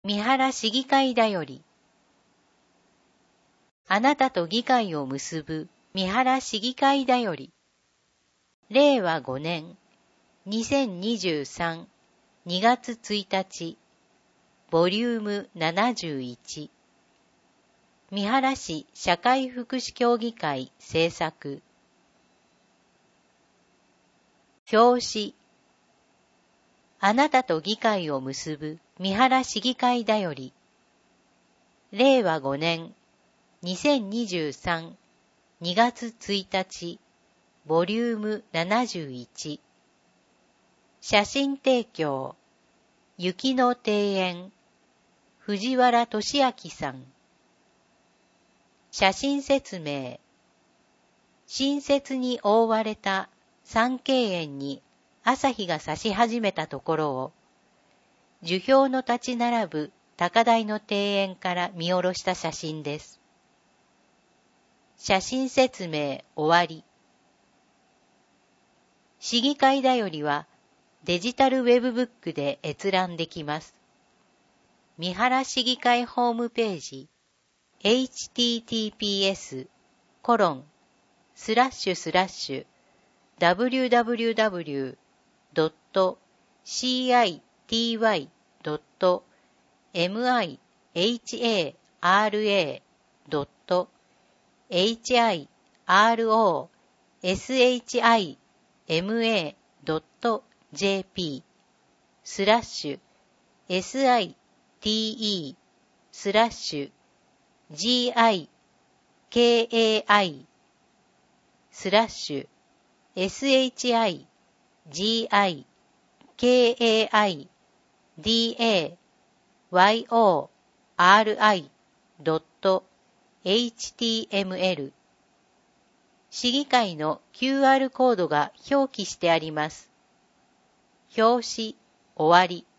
三原市議会だより。あなたと議会を結ぶ三原市議会だより。令和5年2023 2月1日ボリューム71。三原市社会福祉協議会制作。表紙。あなたと議会を結ぶ三原市議会だより。令和5年2023 2月1日ボリューム71。写真提供。雪の庭園。藤原俊明さん。写真説明。新雪に覆われた三景園に朝日が差し始めたところを、樹氷の立ち並ぶ高台の庭園から見下ろした写真です。写真説明終わり。市議会だよりはデジタルウェブブックで閲覧できます。三原市議会ホームページ shigikaidaiyori.html 市議会の QR コードが表記してあります。表紙終わり。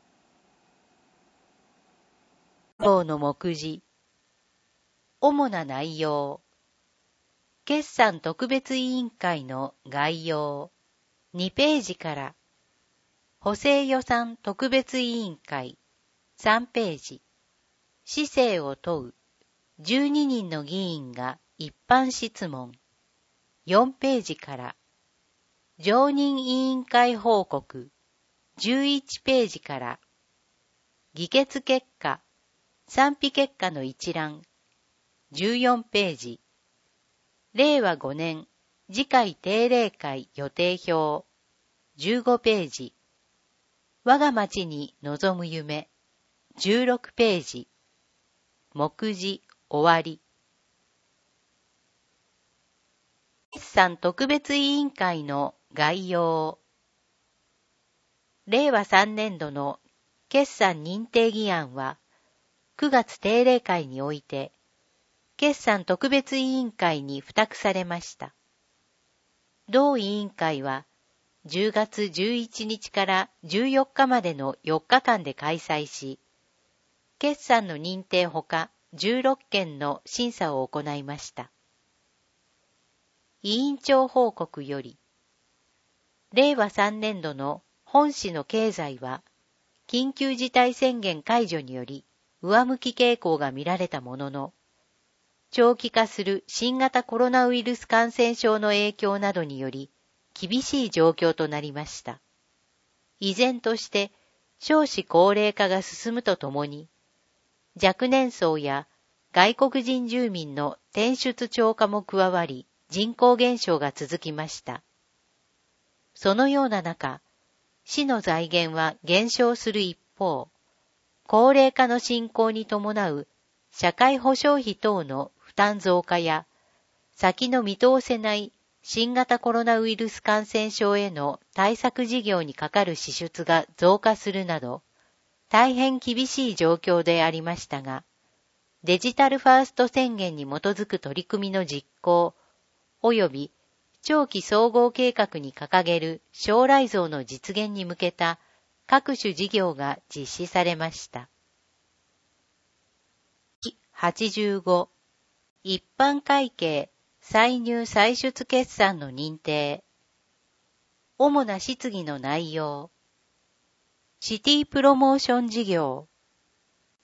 号の目次。主な内容。決算特別委員会の概要。2ページから。補正予算特別委員会。3ページ。市政を問う。12人の議員が一般質問。4ページから。常任委員会報告。11ページから。議決結果。賛否結果の一覧。14ページ。令和5年次回定例会予定表。15ページ。我が町に望む夢。16ページ。目次終わり。決算特別委員会の概要。令和3年度の決算認定議案は、9月定例会において、決算特別委員会に付託されました。同委員会は、10月11日から14日までの4日間で開催し、決算の認定ほか16件の審査を行いました。委員長報告より、令和3年度の本市の経済は、緊急事態宣言解除により上向き傾向が見られたものの、長期化する新型コロナウイルス感染症の影響などにより厳しい状況となりました。依然として少子高齢化が進むとともに、若年層や外国人住民の転出超過も加わり、人口減少が続きました。そのような中、市の財源は減少する一方、高齢化の進行に伴う社会保障費等の負担増加や、先の見通せない新型コロナウイルス感染症への対策事業にかかる支出が増加するなど、大変厳しい状況でありましたが、デジタルファースト宣言に基づく取り組みの実行、及び長期総合計画に掲げる将来像の実現に向けた各種事業が実施されました。85、一般会計歳入歳出決算の認定。主な質疑の内容。シティプロモーション事業。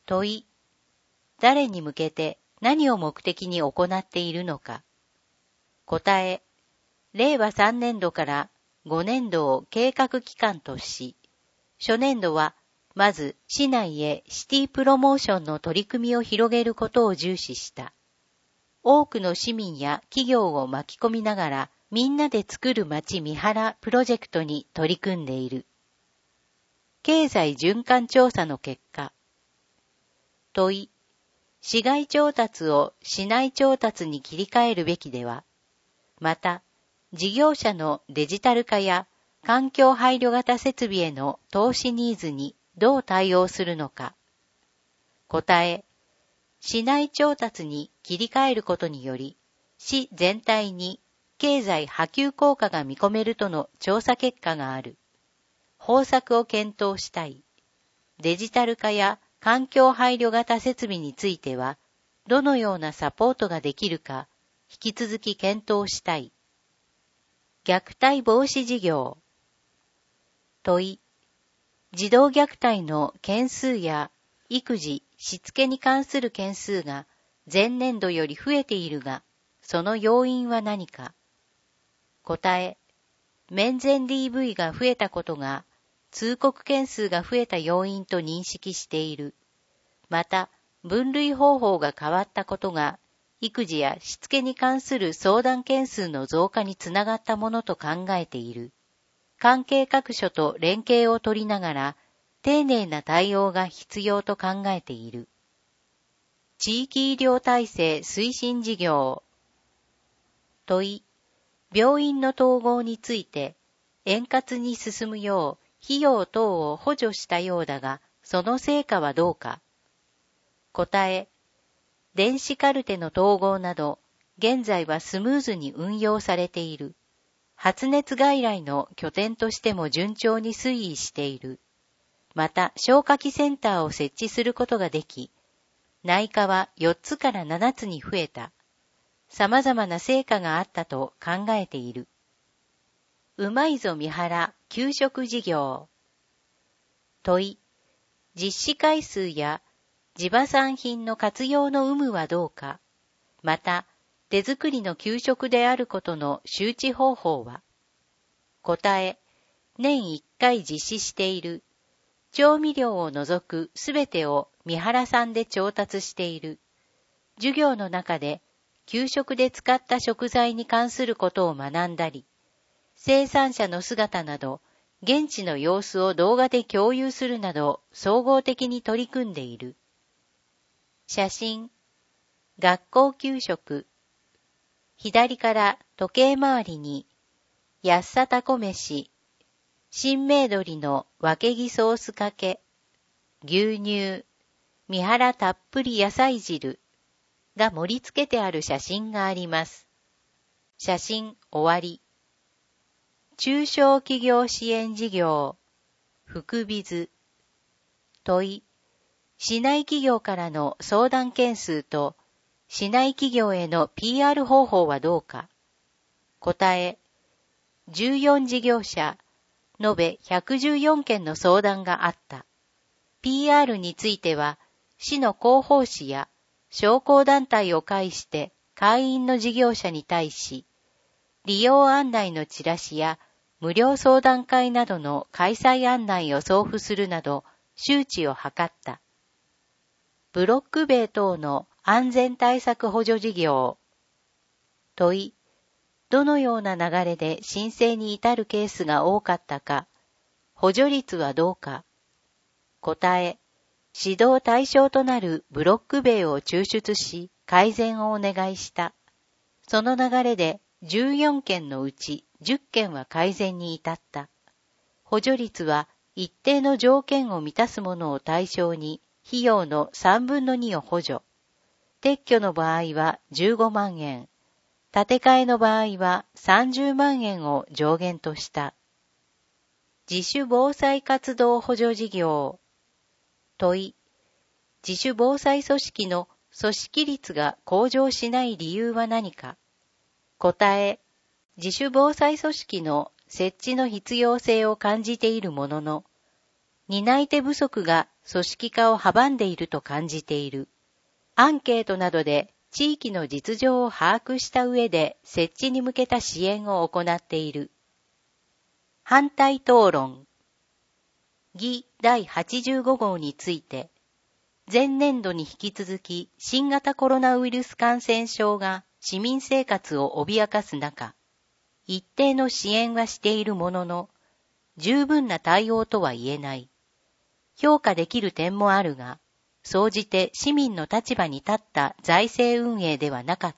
問い、誰に向けて何を目的に行っているのか。答え、令和3年度から5年度を計画期間とし、初年度はまず市内へシティプロモーションの取り組みを広げることを重視した。多くの市民や企業を巻き込みながらみんなで作る街三原プロジェクトに取り組んでいる。経済循環調査の結果。問い、市外調達を市内調達に切り替えるべきでは、また、事業者のデジタル化や環境配慮型設備への投資ニーズにどう対応するのか。答え、市内調達に切り替えることにより、市全体に経済波及効果が見込めるとの調査結果がある。方策を検討したい。デジタル化や環境配慮型設備については、どのようなサポートができるか、引き続き検討したい。虐待防止事業。問い、児童虐待の件数や育児、しつけに関する件数が前年度より増えているが、その要因は何か。答え、面前 DV が増えたことが通告件数が増えた要因と認識している。また、分類方法が変わったことが、育児やしつけに関する相談件数の増加につながったものと考えている。関係各所と連携を取りながら、丁寧な対応が必要と考えている。地域医療体制推進事業。問い、病院の統合について、円滑に進むよう、費用等を補助したようだが、その成果はどうか。答え、電子カルテの統合など、現在はスムーズに運用されている。発熱外来の拠点としても順調に推移している。また、消化器センターを設置することができ、内科は4つから7つに増えた。様々な成果があったと考えている。うまいぞ三原給食事業。問い、実施回数や地場産品の活用の有無はどうか。また、手作りの給食であることの周知方法は。答え、年1回実施している。調味料を除くすべてを三原産で調達している。授業の中で給食で使った食材に関することを学んだり、生産者の姿など、現地の様子を動画で共有するなど、総合的に取り組んでいる。写真、学校給食。左から時計回りに、安さたこ飯、新明鶏のわけぎソースかけ、牛乳、三原たっぷり野菜汁が盛り付けてある写真があります。写真終わり。中小企業支援事業、福ビズ。問い、市内企業からの相談件数と、市内企業への PR 方法はどうか。答え、14事業者、延べ114件の相談があった。PR については、市の広報誌や商工団体を介して会員の事業者に対し、利用案内のチラシや無料相談会などの開催案内を送付するなど周知を図った。ブロック塀等の安全対策補助事業。問い、どのような流れで申請に至るケースが多かったか、補助率はどうか。答え、指導対象となるブロック塀を抽出し改善をお願いした。その流れで14件のうち10件は改善に至った。補助率は一定の条件を満たすものを対象に費用の3分の2を補助。撤去の場合は15万円。建て替えの場合は30万円を上限とした。自主防災活動補助事業。問い、自主防災組織の組織率が向上しない理由は何か。答え、自主防災組織の設置の必要性を感じているものの、 担い手不足が組織化を阻んでいると感じている。アンケートなどで地域の実情を把握した上で設置に向けた支援を行っている。反対討論。議第85号について、前年度に引き続き新型コロナウイルス感染症が市民生活を脅かす中、一定の支援はしているものの、十分な対応とは言えない。評価できる点もあるが、総じて市民の立場に立った財政運営ではなかった。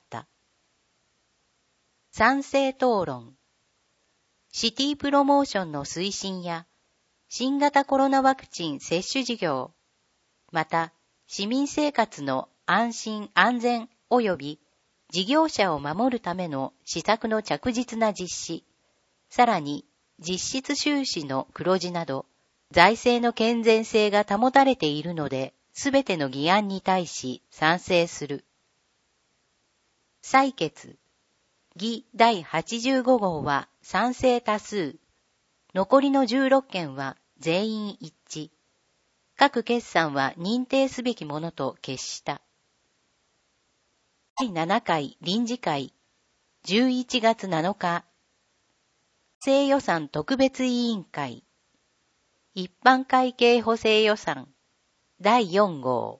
賛成討論。シティプロモーションの推進や、新型コロナワクチン接種事業、また市民生活の安心安全及び事業者を守るための施策の着実な実施、さらに実質収支の黒字など、財政の健全性が保たれているので、すべての議案に対し賛成する。採決。議第85号は賛成多数。残りの16件は全員一致。各決算は認定すべきものと決した。第7回臨時会、11月7日。補正予算特別委員会。一般会計補正予算。第4号。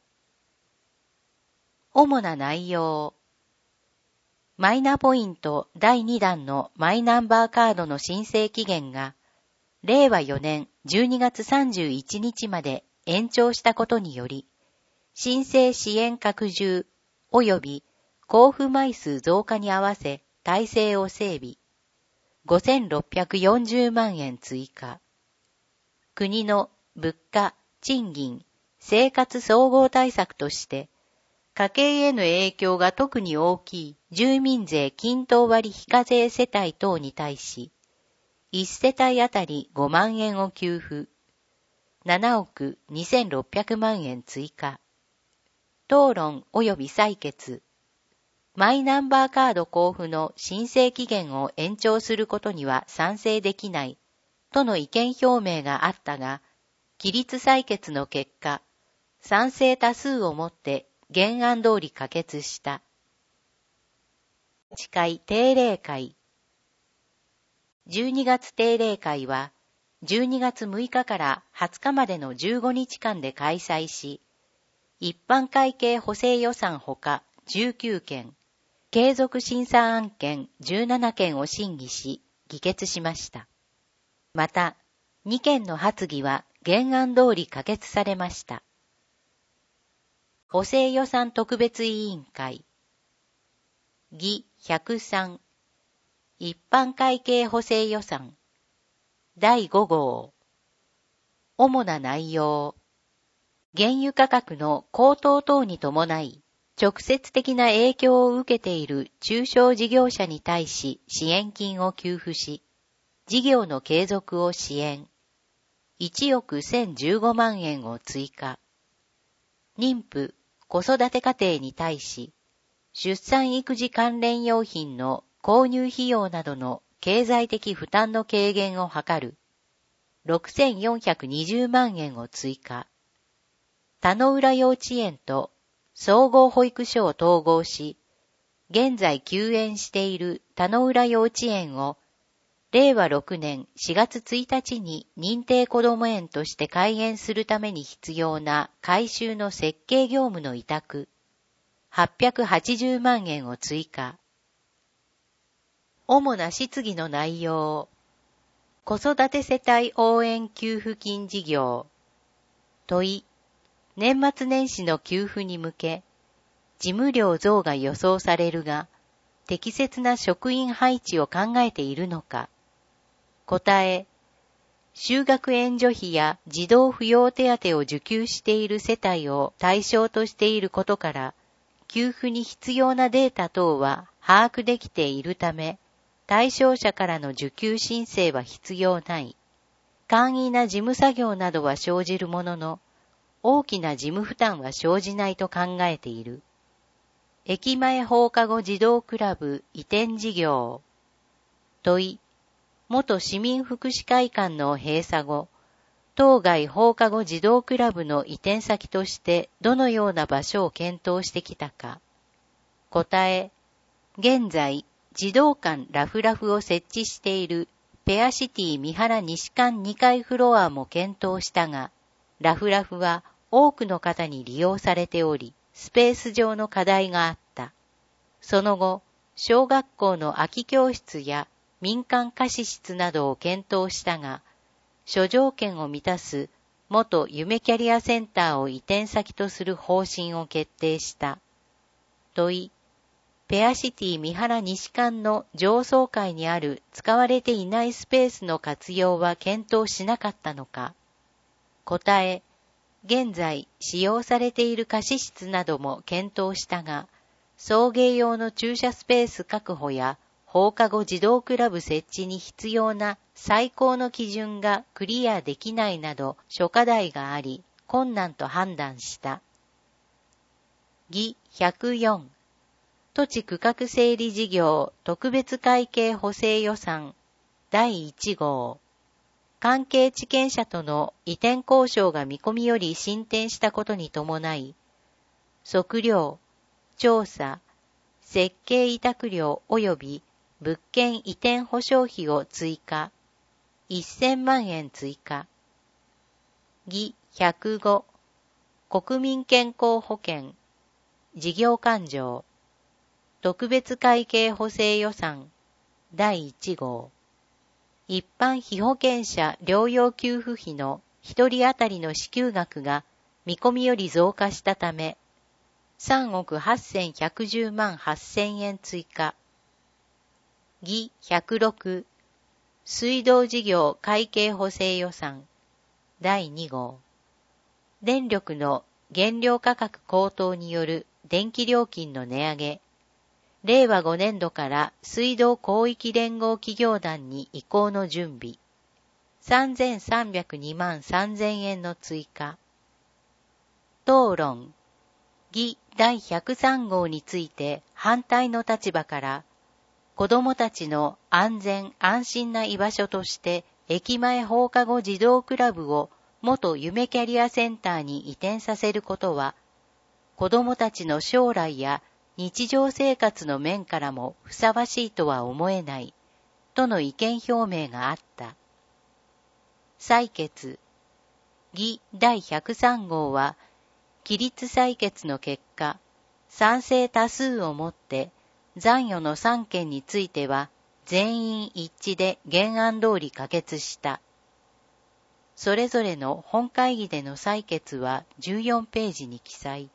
主な内容。マイナポイント第2弾のマイナンバーカードの申請期限が、令和4年12月31日まで延長したことにより、申請支援拡充及び交付枚数増加に合わせ体制を整備。5640万円追加。国の物価、賃金、生活総合対策として、家計への影響が特に大きい住民税均等割非課税世帯等に対し、1世帯あたり5万円を給付、7億2600万円追加。討論及び採決。マイナンバーカード交付の申請期限を延長することには賛成できない、との意見表明があったが、起立採決の結果、賛成多数をもって原案通り可決した。8回定例会。12月定例会は、12月6日から20日までの15日間で開催し、一般会計補正予算ほか19件、継続審査案件17件を審議し、議決しました。また、2件の発議は原案通り可決されました。補正予算特別委員会。議103。一般会計補正予算。第5号。主な内容。原油価格の高騰等に伴い、直接的な影響を受けている中小事業者に対し支援金を給付し、事業の継続を支援。1億1015万円を追加。妊婦、子育て家庭に対し、出産育児関連用品の購入費用などの経済的負担の軽減を図る。6420万円を追加。田野浦幼稚園と総合保育所を統合し、現在休園している田野浦幼稚園を令和6年4月1日に認定こども園として開園するために必要な改修の設計業務の委託、880万円を追加。主な質疑の内容。子育て世帯応援給付金事業。問い。年末年始の給付に向け、事務量増が予想されるが、適切な職員配置を考えているのか。答え。就学援助費や児童扶養手当を受給している世帯を対象としていることから、給付に必要なデータ等は把握できているため、対象者からの受給申請は必要ない。簡易な事務作業などは生じるものの、大きな事務負担は生じないと考えている。駅前放課後児童クラブ移転事業。問い。元市民福祉会館の閉鎖後、 当該放課後児童クラブの移転先としてどのような場所を検討してきたか。答え、現在、児童館ラフラフを設置しているペアシティ三原西館2階フロアも検討したが、ラフラフは多くの方に利用されており、スペース上の課題があった。その後、小学校の空き教室や民間貸し室などを検討したが、諸条件を満たす元夢キャリアセンターを移転先とする方針を決定した。問い、ペアシティ三原西館の上層階にある使われていないスペースの活用は検討しなかったのか。答え、現在使用されている貸し室なども検討したが、送迎用の駐車スペース確保や放課後児童クラブ設置に必要な最高の基準がクリアできないなど諸課題があり、困難と判断した。議104、土地区画整理事業特別会計補正予算第1号。関係地権者との移転交渉が見込みより進展したことに伴い、測量、調査、設計委託料及び物件移転保証費を追加、1000万円追加。議105、国民健康保険、事業勘定、特別会計補正予算第1号。一般被保険者療養給付費の一人当たりの支給額が見込みより増加したため、3億8110万8000円追加。議106、水道事業会計補正予算第2号。電力の原料価格高騰による電気料金の値上げ、令和5年度から水道広域連合企業団に移行の準備。3302万3000円の追加。討論。議第103号について反対の立場から、子どもたちの安全安心な居場所として駅前放課後児童クラブを元夢キャリアセンターに移転させることは、子どもたちの将来や日常生活の面からもふさわしいとは思えない、との意見表明があった。採決。議第103号は、起立採決の結果、賛成多数をもって、残余の3件については、全員一致で原案通り可決した。それぞれの本会議での採決は14ページに記載。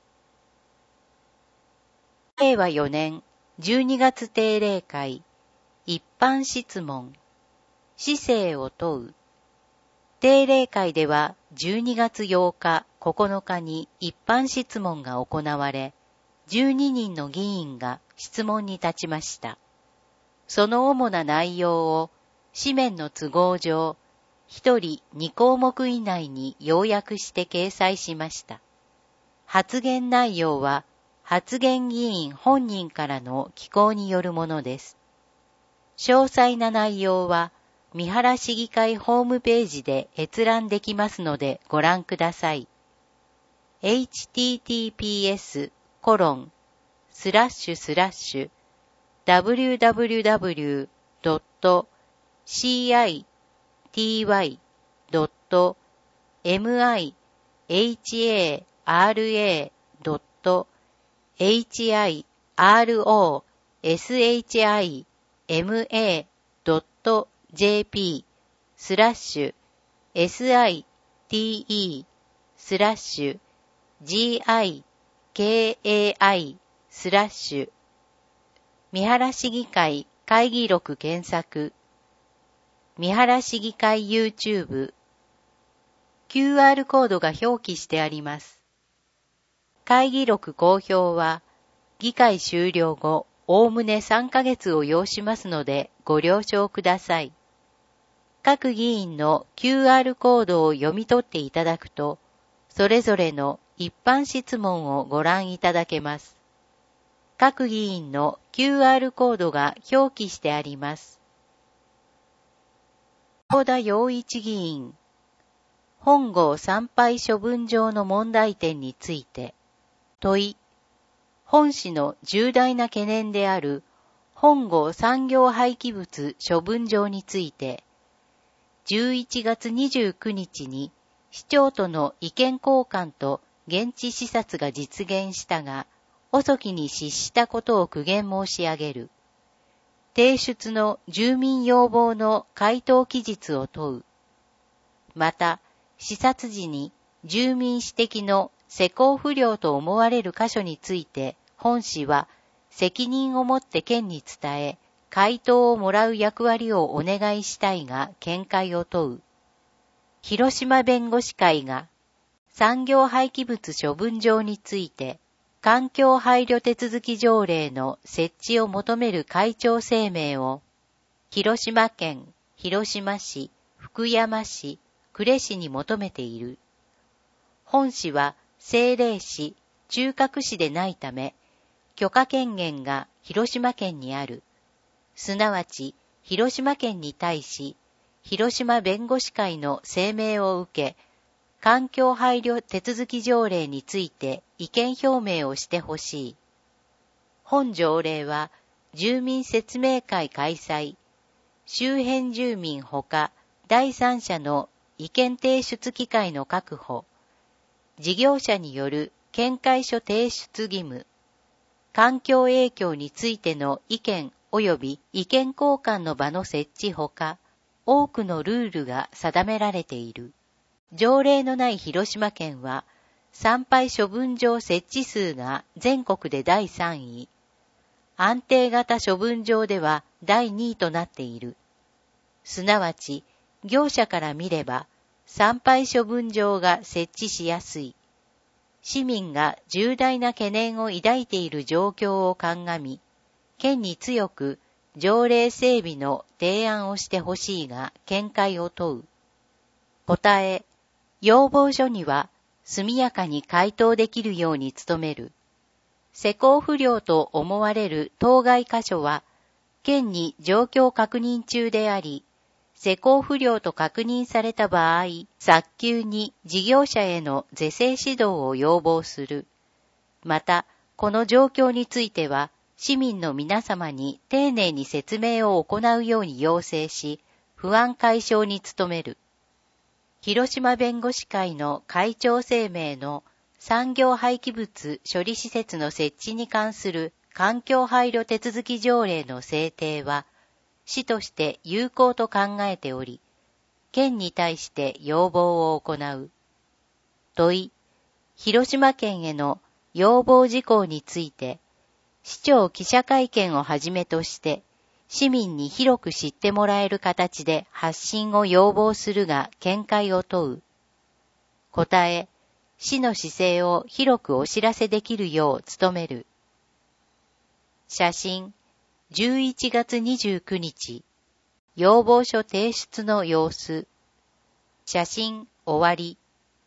令和4年12月定例会、一般質問、市政を問う。定例会では12月8日、9日に一般質問が行われ、12人の議員が質問に立ちました。その主な内容を、紙面の都合上、1人2項目以内に要約して掲載しました。発言内容は、発言議員本人からの寄稿によるものです。詳細な内容は、三原市議会ホームページで閲覧できますのでご覧ください。https://www.citywi.hira.shikai/mi.jp/gikai/三原市議会会議録検索。三原市議会 YouTube。QR コードが表記してあります。会議録公表は、議会終了後、おおむね3ヶ月を要しますのでご了承ください。各議員の QR コードを読み取っていただくと、それぞれの一般質問をご覧いただけます。各議員の QR コードが表記してあります。小田洋一議員、 本郷参拝処分場の問題点について、問い、本市の重大な懸念である本郷産業廃棄物処分場について、11月29日に市長との意見交換と現地視察が実現したが、遅きに失したことを苦言申し上げる。提出の住民要望の回答期日を問う。また、視察時に住民指摘の施工不良と思われる箇所について、本市は責任を持って県に伝え、回答をもらう役割をお願いしたいが見解を問う。広島弁護士会が産業廃棄物処分場について、環境配慮手続き条例の設置を求める会長声明を、広島県、広島市、福山市、呉市に求めている。本市は政令市、中核市でないため、許可権限が広島県にある。すなわち、広島県に対し、広島弁護士会の声明を受け、環境配慮手続き条例について意見表明をしてほしい。本条例は、住民説明会開催、周辺住民ほか第三者の意見提出機会の確保、事業者による見解書提出義務、環境影響についての意見及び意見交換の場の設置ほか、多くのルールが定められている。条例のない広島県は、参拝処分場設置数が全国で第3位、安定型処分場では第2位となっている。すなわち、業者から見れば、参拝処分場が設置しやすい。市民が重大な懸念を抱いている状況を鑑み、県に強く条例整備の提案をしてほしいが見解を問う。答え、要望書には速やかに回答できるように努める。施工不良と思われる当該箇所は、県に状況確認中であり、施工不良と確認された場合、早急に事業者への是正指導を要望する。また、この状況については、市民の皆様に丁寧に説明を行うように要請し、不安解消に努める。広島弁護士会の会長声明の産業廃棄物処理施設の設置に関する環境配慮手続き条例の制定は、市として有効と考えており、県に対して要望を行う。問い、広島県への要望事項について、市長記者会見をはじめとして、市民に広く知ってもらえる形で発信を要望するが見解を問う。答え、市の姿勢を広くお知らせできるよう努める。写真、11月29日、要望書提出の様子。写真、終わり。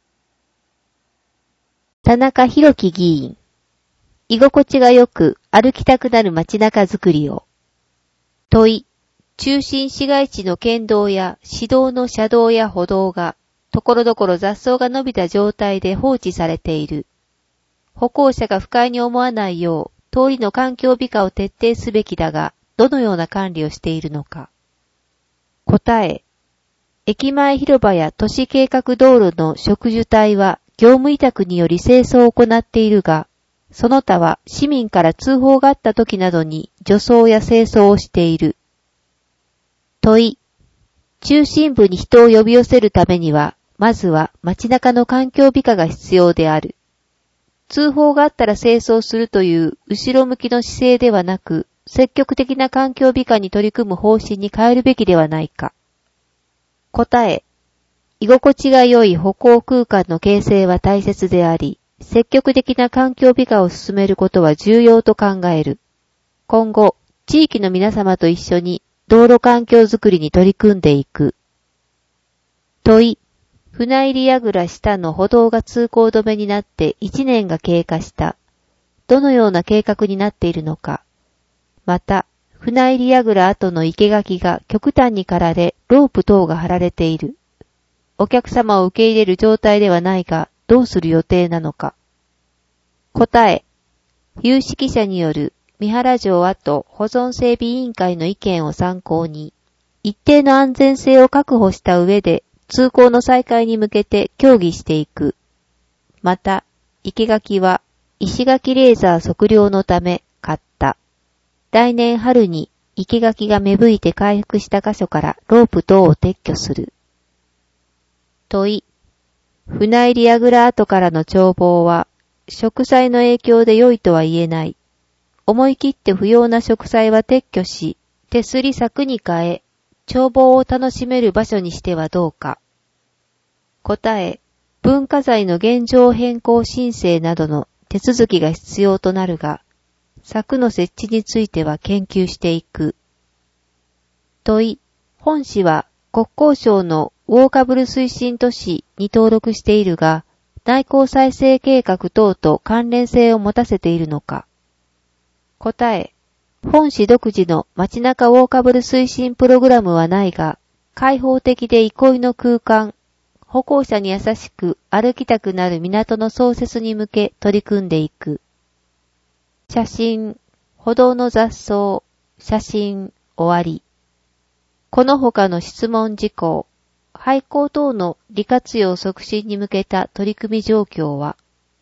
田中裕樹議員。居心地がよく歩きたくなる街中づくりを。問い、中心市街地の県道や市道の車道や歩道が、ところどころ雑草が伸びた状態で放置されている。歩行者が不快に思わないよう、通りの環境美化を徹底すべきだが、どのような管理をしているのか。答え、駅前広場や都市計画道路の植樹帯は業務委託により清掃を行っているが、その他は市民から通報があった時などに除草や清掃をしている。問い、中心部に人を呼び寄せるためには、まずは街中の環境美化が必要である。通報があったら清掃するという後ろ向きの姿勢ではなく、積極的な環境美化に取り組む方針に変えるべきではないか。答え、居心地が良い歩行空間の形成は大切であり、積極的な環境美化を進めることは重要と考える。今後、地域の皆様と一緒に道路環境づくりに取り組んでいく。問い、船入櫓下の歩道が通行止めになって1年が経過した。どのような計画になっているのか。また、船入櫓跡の生垣が極端に刈られ、ロープ等が張られている。 お客様を受け入れる状態ではないが、どうする予定なのか。答え、有識者による三原城跡保存整備委員会の意見を参考に、一定の安全性を確保した上で、通行の再開に向けて協議していく。また、生垣は石垣レーザー測量のため買った。来年春に生垣が芽吹いて回復した箇所からロープ等を撤去する。問い。船入り櫓跡からの眺望は、植栽の影響で良いとは言えない。思い切って不要な植栽は撤去し、手すり柵に変え、眺望を楽しめる場所にしてはどうか。答え、文化財の現状変更申請などの手続きが必要となるが、柵の設置については研究していく。問い、本市は国交省のウォーカブル推進都市に登録しているが、内向再生計画等と関連性を持たせているのか。答え、本市独自の街中ウォーカブル推進プログラムはないが、開放的で憩いの空間、歩行者に優しく歩きたくなる港の創設に向け取り組んでいく。写真、歩道の雑草、写真、終わり。この他の質問事項、廃校等の利活用促進に向けた取り組み状況は、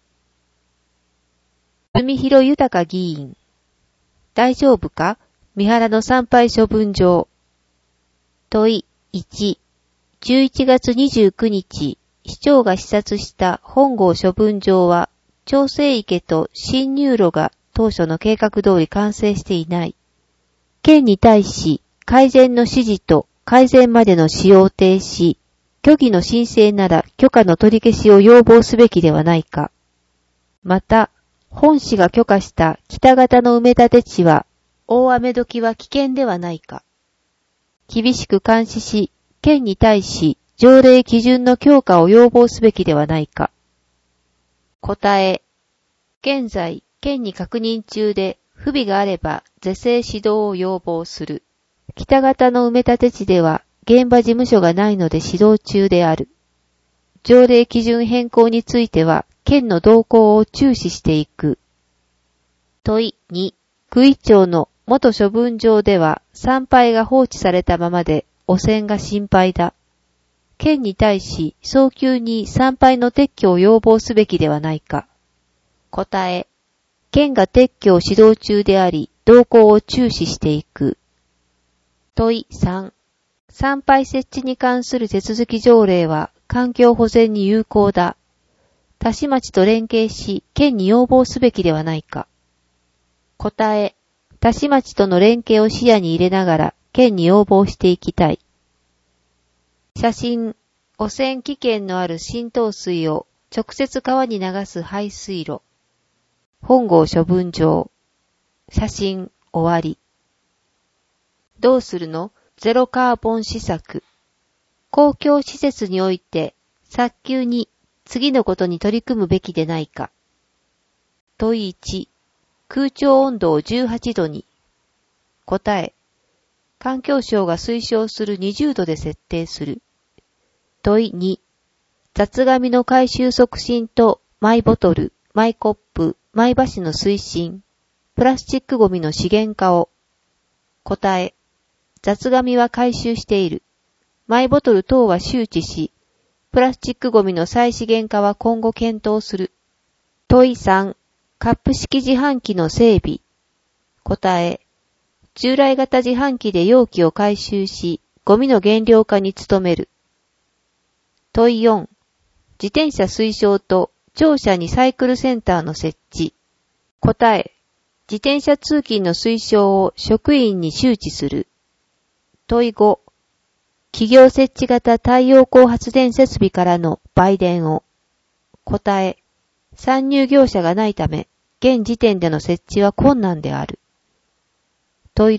住広豊議員。大丈夫か？三原の参拝処分場。問い1。11月29日、市長が視察した本郷処分場は、調整池と進入路が当初の計画通り完成していない。県に対し、改善の指示と改善までの使用停止、虚偽の申請なら許可の取り消しを要望すべきではないか。また、本市が許可した北型の埋め立て地は、大雨時は危険ではないか。厳しく監視し、県に対し条例基準の強化を要望すべきではないか。答え。現在、県に確認中で不備があれば是正指導を要望する。北型の埋め立て地では現場事務所がないので指導中である。条例基準変更については県の動向を注視していく。問い2。九井町の元処分場では参拝が放置されたままで汚染が心配だ。県に対し早急に参拝の撤去を要望すべきではないか。答え。県が撤去を指導中であり、動向を注視していく。問い3。参拝設置に関する手続き条例は環境保全に有効だ。田市町と連携し、県に要望すべきではないか。答え。田市町との連携を視野に入れながら、県に要望していきたい。写真、汚染危険のある浸透水を直接川に流す排水路。本郷処分場。写真、終わり。どうするの？ゼロカーボン施策。公共施設において、早急に次のことに取り組むべきでないか。問い1。空調温度を18度に。答え。環境省が推奨する20度で設定する。問い2。雑紙の回収促進とマイボトル、マイコップ、マイ箸の推進。プラスチックゴミの資源化を。答え。雑紙は回収している。マイボトル等は周知し、プラスチックゴミの再資源化は今後検討する。問い3。カップ式自販機の整備。答え。従来型自販機で容器を回収し、ゴミの減量化に努める。問い4。自転車推奨と庁舎にサイクルセンターの設置。答え。自転車通勤の推奨を職員に周知する。問い5。企業設置型太陽光発電設備からの売電を。答え。参入業者がないため、現時点での設置は困難である。問い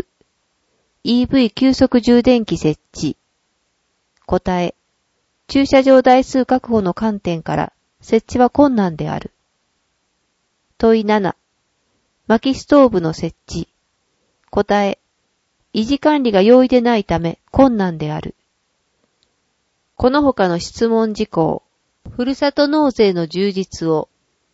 6。EV 急速充電器設置。答え。駐車場台数確保の観点から設置は困難である。問い7。薪ストーブの設置。答え。維持管理が容易でないため困難である。 この他の質問事項、ふるさと納税の充実を。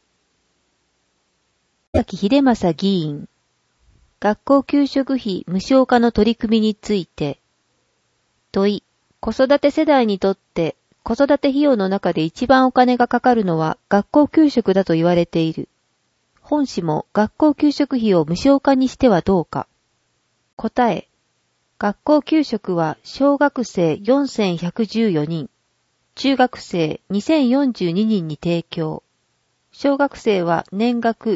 崎秀正議員、学校給食費無償化の取り組みについて、問い、子育て世代にとって子育て費用の中で一番お金がかかるのは学校給食だと言われている。本市も学校給食費を無償化にしてはどうか。答え、学校給食は小学生4114人、中学生2042人に提供。小学生は年額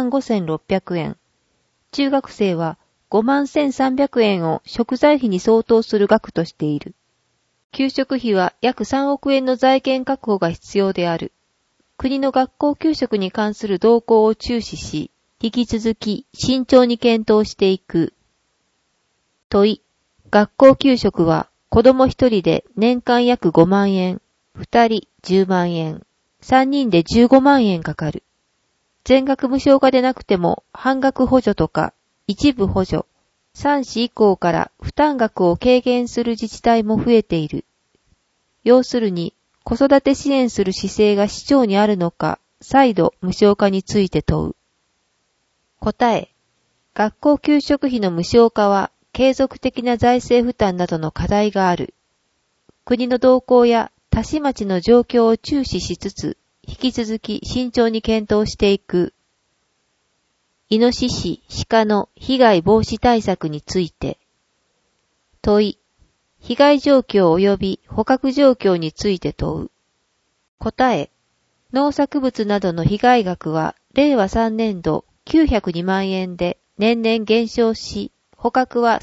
45,600円、中学生は51,300円を食材費に相当する額としている。給食費は約3億円の財源確保が必要である。国の学校給食に関する動向を注視し、引き続き慎重に検討していく。問い、学校給食は子供1人で年間約5万円、2人10万円、3人で15万円かかる。全額無償化でなくても半額補助とか一部補助、3子以降から負担額を軽減する自治体も増えている。要するに子育て支援する姿勢が市長にあるのか、再度無償化について問う。答え、学校給食費の無償化は継続的な財政負担などの課題がある。国の動向や他市町の状況を注視しつつ、引き続き慎重に検討していく。イノシシ、鹿の被害防止対策について。問い、被害状況及び捕獲状況について問う。答え、農作物などの被害額は令和3年度902万円で年々減少し、捕獲は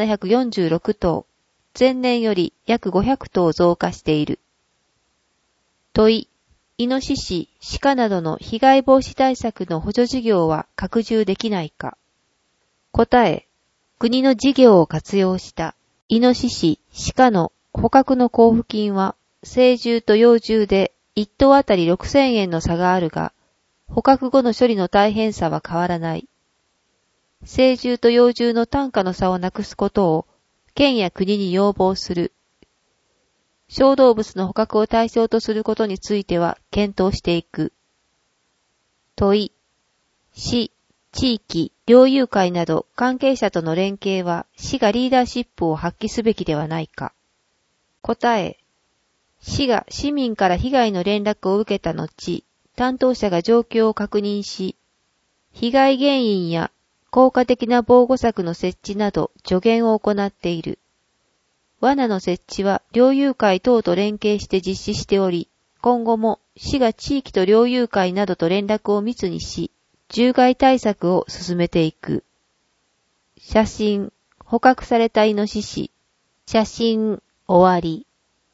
1746頭、前年より約500頭増加している。問い、イノシシ、鹿などの被害防止対策の補助事業は拡充できないか。答え、国の事業を活用したイノシシ、鹿の捕獲の交付金は成獣と幼獣で1頭あたり6000円の差があるが、捕獲後の処理の大変さは変わらない。成獣と幼獣の単価の差をなくすことを県や国に要望する。小動物の捕獲を対象とすることについては検討していく。問い、市、地域、猟友会など関係者との連携は市がリーダーシップを発揮すべきではないか。答え、市が市民から被害の連絡を受けた後、担当者が状況を確認し、被害原因や効果的な防護策の設置など助言を行っている。罠の設置は猟友会等と連携して実施しており、今後も市が地域と猟友会などと連絡を密にし、獣害対策を進めていく。写真、捕獲されたイノシシ。写真、終わり。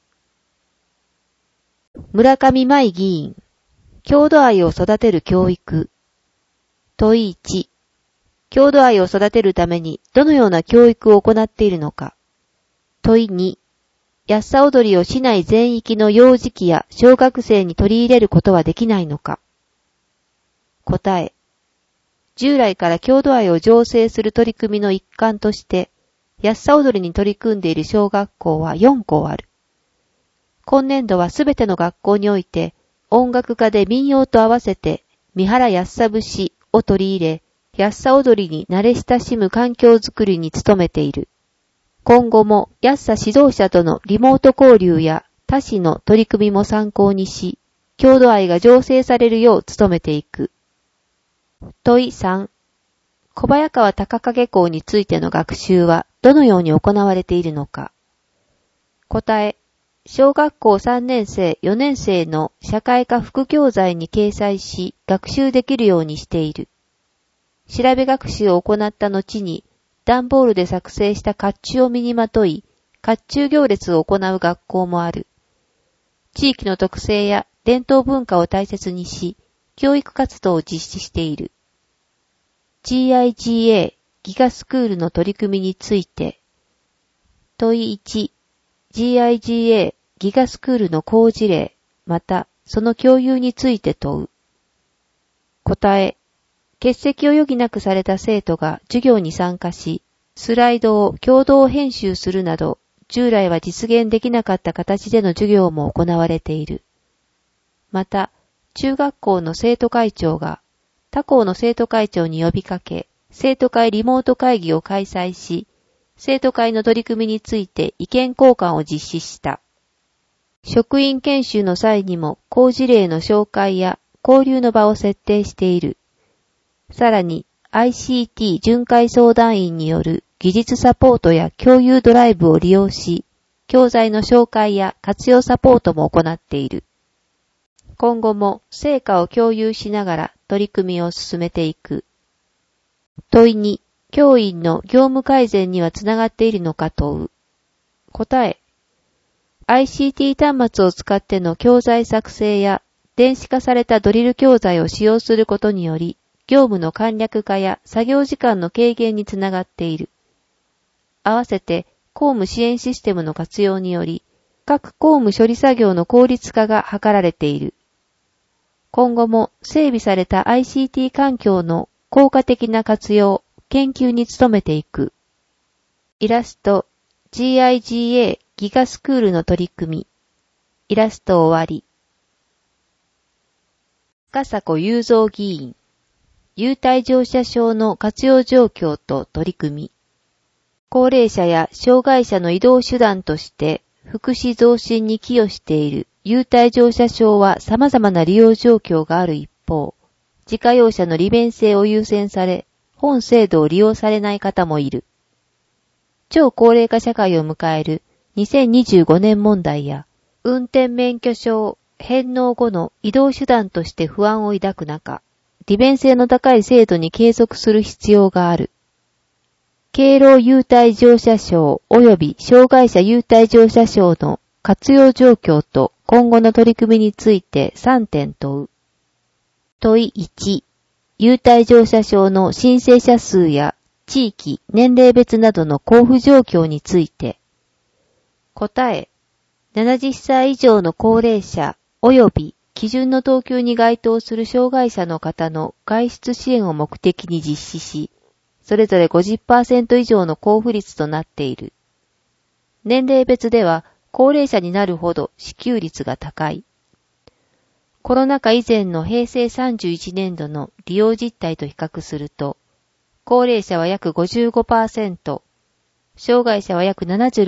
村上舞議員、郷土愛を育てる教育。問い1、郷土愛を育てるためにどのような教育を行っているのか。問い2、やっさ踊りを市内全域の幼児期や小学生に取り入れることはできないのか。答え、従来から郷土愛を醸成する取り組みの一環として、やっさ踊りに取り組んでいる小学校は4校ある。今年度はすべての学校において、音楽家で民謡と合わせて、三原やっさ節を取り入れ、やっさ踊りに慣れ親しむ環境づくりに努めている。今後もやっさ指導者とのリモート交流や他市の取り組みも参考にし、郷土愛が醸成されるよう努めていく。問い3、小早川高影校についての学習はどのように行われているのか。答え、小学校3年生、4年生の社会科副教材に掲載し学習できるようにしている。調べ学習を行った後に、段ボールで作成した甲冑を身にまとい、甲冑行列を行う学校もある。地域の特性や伝統文化を大切にし、教育活動を実施している。GIGA ギガスクールの取り組みについて。問い1、GIGA ギガスクールの好事例、またその共有について問う。答え、欠席を余儀なくされた生徒が授業に参加し、スライドを共同編集するなど、 従来は実現できなかった形での授業も行われている。また、中学校の生徒会長が他校の生徒会長に呼びかけ、生徒会リモート会議を開催し、生徒会の取り組みについて意見交換を実施した。職員研修の際にも好事例の紹介や交流の場を設定している。さらに ICT 巡回相談員による技術サポートや共有ドライブを利用し、教材の紹介や活用サポートも行っている。今後も成果を共有しながら取り組みを進めていく。問い2、教員の業務改善にはつながっているのか問う。答え、ICT 端末を使っての教材作成や電子化されたドリル教材を使用することにより、業務の簡略化や作業時間の軽減につながっている。合わせて公務支援システムの活用により、各公務処理作業の効率化が図られている。今後も整備された ICT 環境の効果的な活用、研究に努めていく。イラスト GIGA ギガスクールの取り組み。イラスト終わり。深迫雄三議員。優待乗車証の活用状況と取り組み。高齢者や障害者の移動手段として福祉増進に寄与している優待乗車証は様々な利用状況がある一方、自家用車の利便性を優先され、本制度を利用されない方もいる。超高齢化社会を迎える2025年問題や、運転免許証返納後の移動手段として不安を抱く中、利便性の高い制度に継続する必要がある。敬老優待乗車証及び障害者優待乗車証の活用状況と今後の取り組みについて3点問う。問い1、優待乗車証の申請者数や地域、年齢別などの交付状況について。答え、70歳以上の高齢者及び基準の等級に該当する障害者の方の外出支援を目的に実施し、それぞれ 50% 以上の交付率となっている。年齢別では高齢者になるほど支給率が高い。コロナ禍以前の平成31年度の利用実態と比較すると、高齢者は約 55%、障害者は約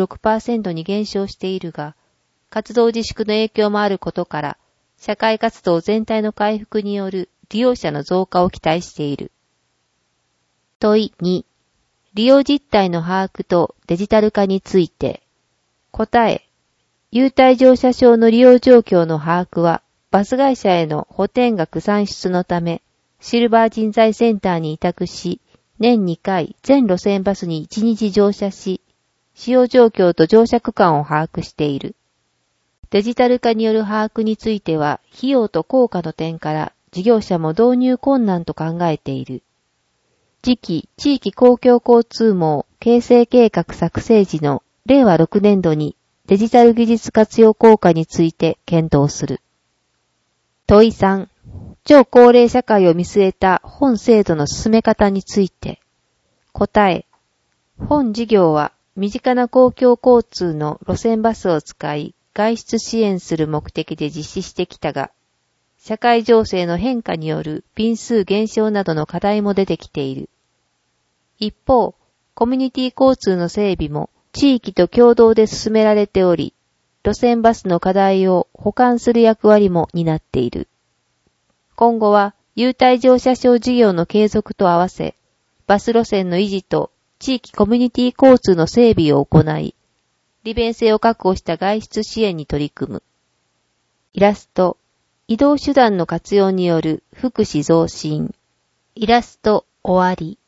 76% に減少しているが、活動自粛の影響もあることから、社会活動全体の回復による利用者の増加を期待している。問い2、利用実態の把握とデジタル化について。答え、優待乗車証の利用状況の把握は、バス会社への補填額算出のため、シルバー人材センターに委託し、年2回全路線バスに1日乗車し、使用状況と乗車区間を把握している。デジタル化による把握については、費用と効果の点から事業者も導入困難と考えている。次期地域公共交通網形成計画作成時の令和6年度にデジタル技術活用効果について検討する。問い3、超高齢社会を見据えた本制度の進め方について。答え、本事業は身近な公共交通の路線バスを使い外出支援する目的で実施してきたが、社会情勢の変化による便数減少などの課題も出てきている。一方、コミュニティ交通の整備も地域と共同で進められており、路線バスの課題を補完する役割も担っている。今後は優待乗車証事業の継続と合わせ、バス路線の維持と地域コミュニティ交通の整備を行い、利便性を確保した外出支援に取り組む。イラスト、移動手段の活用による福祉増進。イラスト終わり。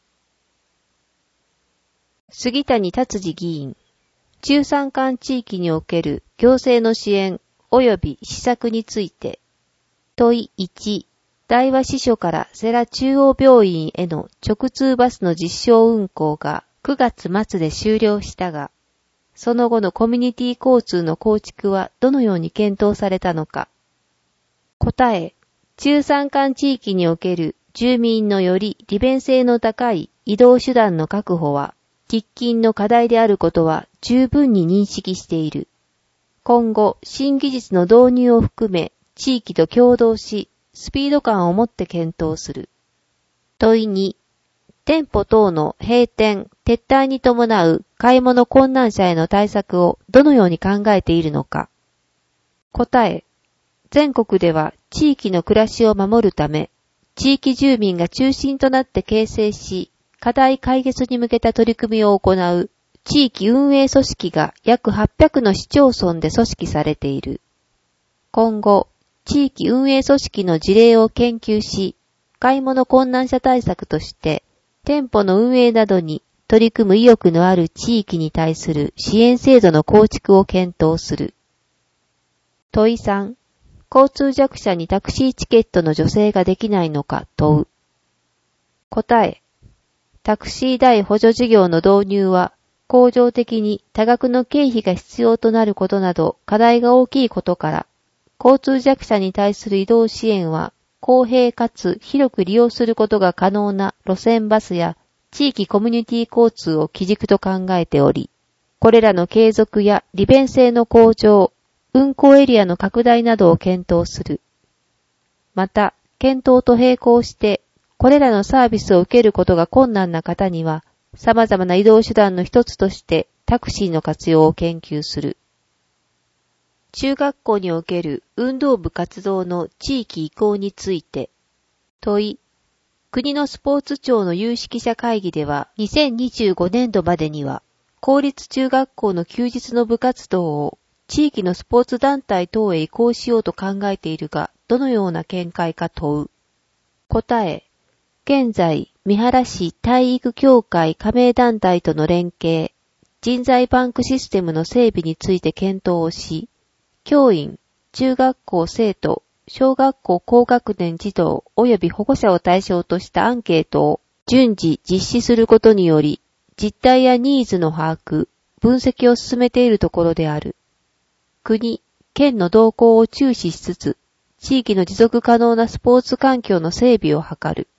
杉谷達治議員。中山間地域における行政の支援及び施策について。問い1、大和支所から世羅中央病院への直通バスの実証運行が9月末で終了したが、その後のコミュニティ交通の構築はどのように検討されたのか。答え、中山間地域における住民のより利便性の高い移動手段の確保は、 喫緊の課題であることは十分に認識している。今後、新技術の導入を含め、地域と協働し、スピード感を持って検討する。問い2、店舗等の閉店、撤退に伴う買い物困難者への対策をどのように考えているのか。答え、全国では地域の暮らしを守るため、地域住民が中心となって形成し、課題解決に向けた取り組みを行う地域運営組織が約800の市町村で組織されている。今後、地域運営組織の事例を研究し、買い物困難者対策として、店舗の運営などに取り組む意欲のある地域に対する支援制度の構築を検討する。問い3、交通弱者にタクシーチケットの助成ができないのか問う。答え、タクシー代補助事業の導入は、恒常的に多額の経費が必要となることなど課題が大きいことから、交通弱者に対する移動支援は、公平かつ広く利用することが可能な路線バスや地域コミュニティ交通を基軸と考えており、これらの継続や利便性の向上、運行エリアの拡大などを検討する。また、検討と並行して、これらのサービスを受けることが困難な方には、様々な移動手段の一つとしてタクシーの活用を研究する。中学校における運動部活動の地域移行について、問い、国のスポーツ庁の有識者会議では2025年度までには公立中学校の休日の部活動を地域のスポーツ団体等へ移行しようと考えているが、どのような見解か問う。答え、現在、三原市体育協会加盟団体との連携、人材バンクシステムの整備について検討をし、教員、中学校生徒、小学校高学年児童及び保護者を対象としたアンケートを順次実施することにより、実態やニーズの把握、分析を進めているところである。国、県の動向を注視しつつ、地域の持続可能なスポーツ環境の整備を図る。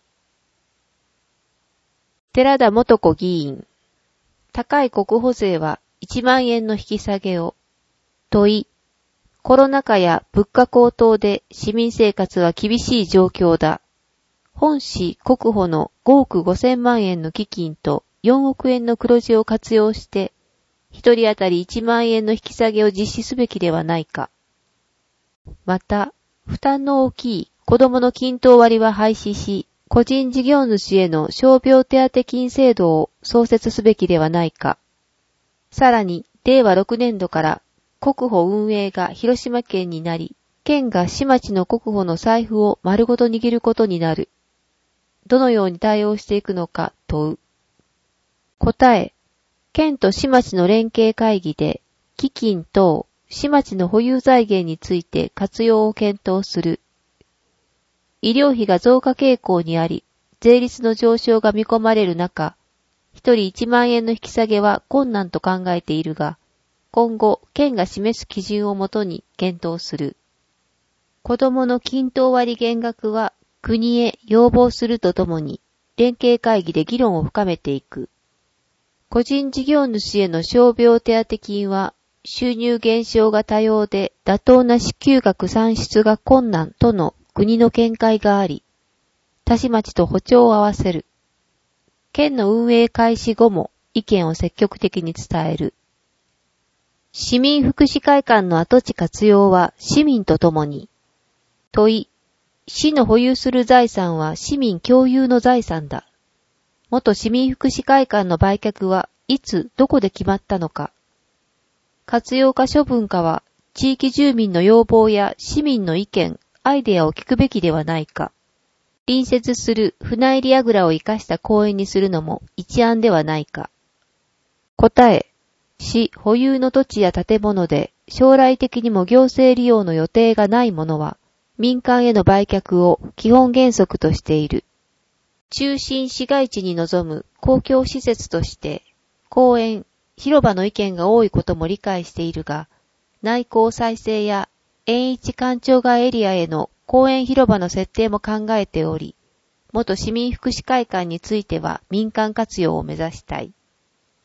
寺田元子議員。高い国保税は1万円の引き下げを。問い。コロナ禍や物価高騰で市民生活は厳しい状況だ。本市国保の5億5000万円の基金と4億円の黒字を活用して、一人当たり1万円の引き下げを実施すべきではないか。また、負担の大きい子どもの均等割は廃止し、個人事業主への傷病手当金制度を創設すべきではないか。さらに、令和6年度から国保運営が広島県になり、県が市町の国保の財布を丸ごと握ることになる。どのように対応していくのか問う。答え。県と市町の連携会議で、基金等、市町の保有財源について活用を検討する。医療費が増加傾向にあり、税率の上昇が見込まれる中、一人1万円の引き下げは困難と考えているが、今後、県が示す基準をもとに検討する。子どもの均等割減額は国へ要望するとともに、連携会議で議論を深めていく。個人事業主への傷病手当金は収入減少が多様で妥当な支給額算出が困難との国の見解があり、他市町と歩調を合わせる。県の運営開始後も意見を積極的に伝える。市民福祉会館の跡地活用は市民とともに。問い、市の保有する財産は市民共有の財産だ。元市民福祉会館の売却はいつどこで決まったのか。活用か処分かは地域住民の要望や市民の意見、アイデアを聞くべきではないか。隣接する船入櫓を生かした公園にするのも一案ではないか。答え、市保有の土地や建物で将来的にも行政利用の予定がないものは民間への売却を基本原則としている。中心市街地に臨む公共施設として、公園、広場の意見が多いことも理解しているが、内郊再生や円一官庁街エリアへの公園広場の設定も考えており、元市民福祉会館については民間活用を目指したい。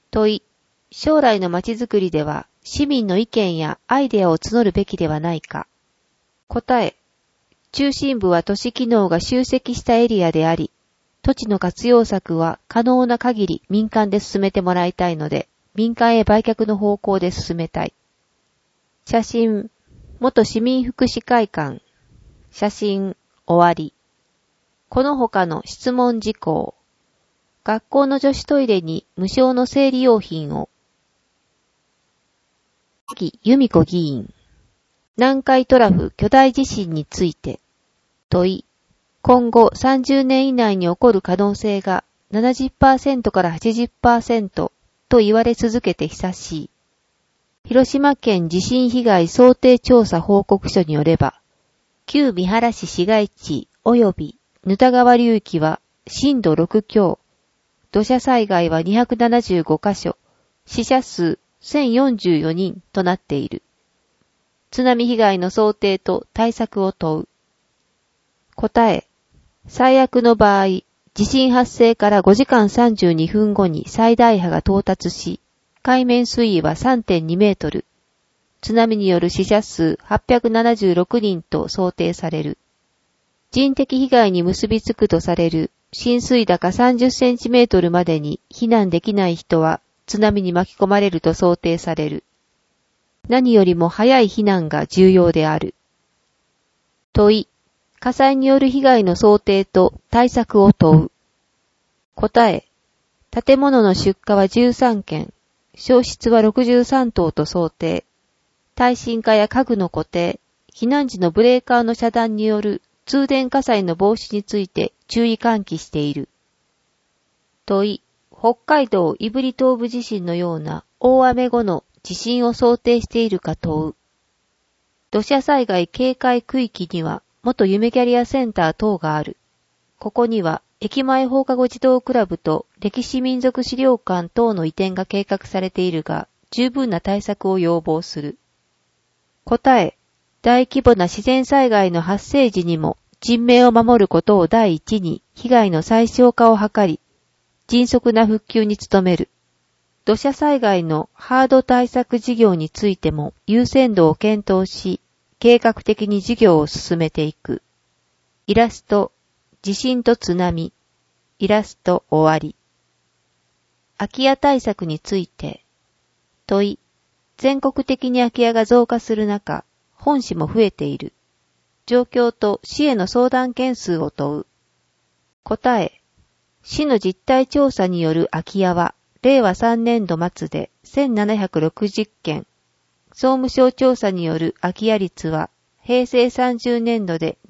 問い、将来の街づくりでは市民の意見やアイデアを募るべきではないか。答え、中心部は都市機能が集積したエリアであり、土地の活用策は可能な限り民間で進めてもらいたいので、民間へ売却の方向で進めたい。写真、元市民福祉会館。写真、終わり。この他の質問事項。学校の女子トイレに無償の生理用品を。由美子議員。南海トラフ巨大地震について。問い。今後30年以内に起こる可能性が 70% から 80% と言われ続けて久しい。広島県地震被害想定調査報告書によれば、旧三原市市街地及び沼田川流域は震度6強、土砂災害は275カ所、死者数1044人となっている。津波被害の想定と対策を問う。答え、最悪の場合、地震発生から5時間32分後に最大波が到達し、海面水位は 3.2 メートル。津波による死者数876人と想定される。人的被害に結びつくとされる浸水高30センチメートルまでに避難できない人は津波に巻き込まれると想定される。何よりも早い避難が重要である。問い、火災による被害の想定と対策を問う。答え、建物の出火は13件、焼失は63棟と想定。耐震化や家具の固定、避難時のブレーカーの遮断による通電火災の防止について注意喚起している。問い、北海道胆振東部地震のような大雨後の地震を想定しているか問う。土砂災害警戒区域には元夢キャリアセンター等がある。ここには駅前放課後児童クラブと歴史民族資料館等の移転が計画されているが、十分な対策を要望する。答え、大規模な自然災害の発生時にも人命を守ることを第一に被害の最小化を図り、迅速な復旧に努める。土砂災害のハード対策事業についても優先度を検討し、計画的に事業を進めていく。イラスト、地震と津波。イラスト終わり。空き家対策について。問い。全国的に空き家が増加する中、本市も増えている。状況と市への相談件数を問う。答え。市の実態調査による空き家は、令和3年度末で1760件。総務省調査による空き家率は、平成30年度で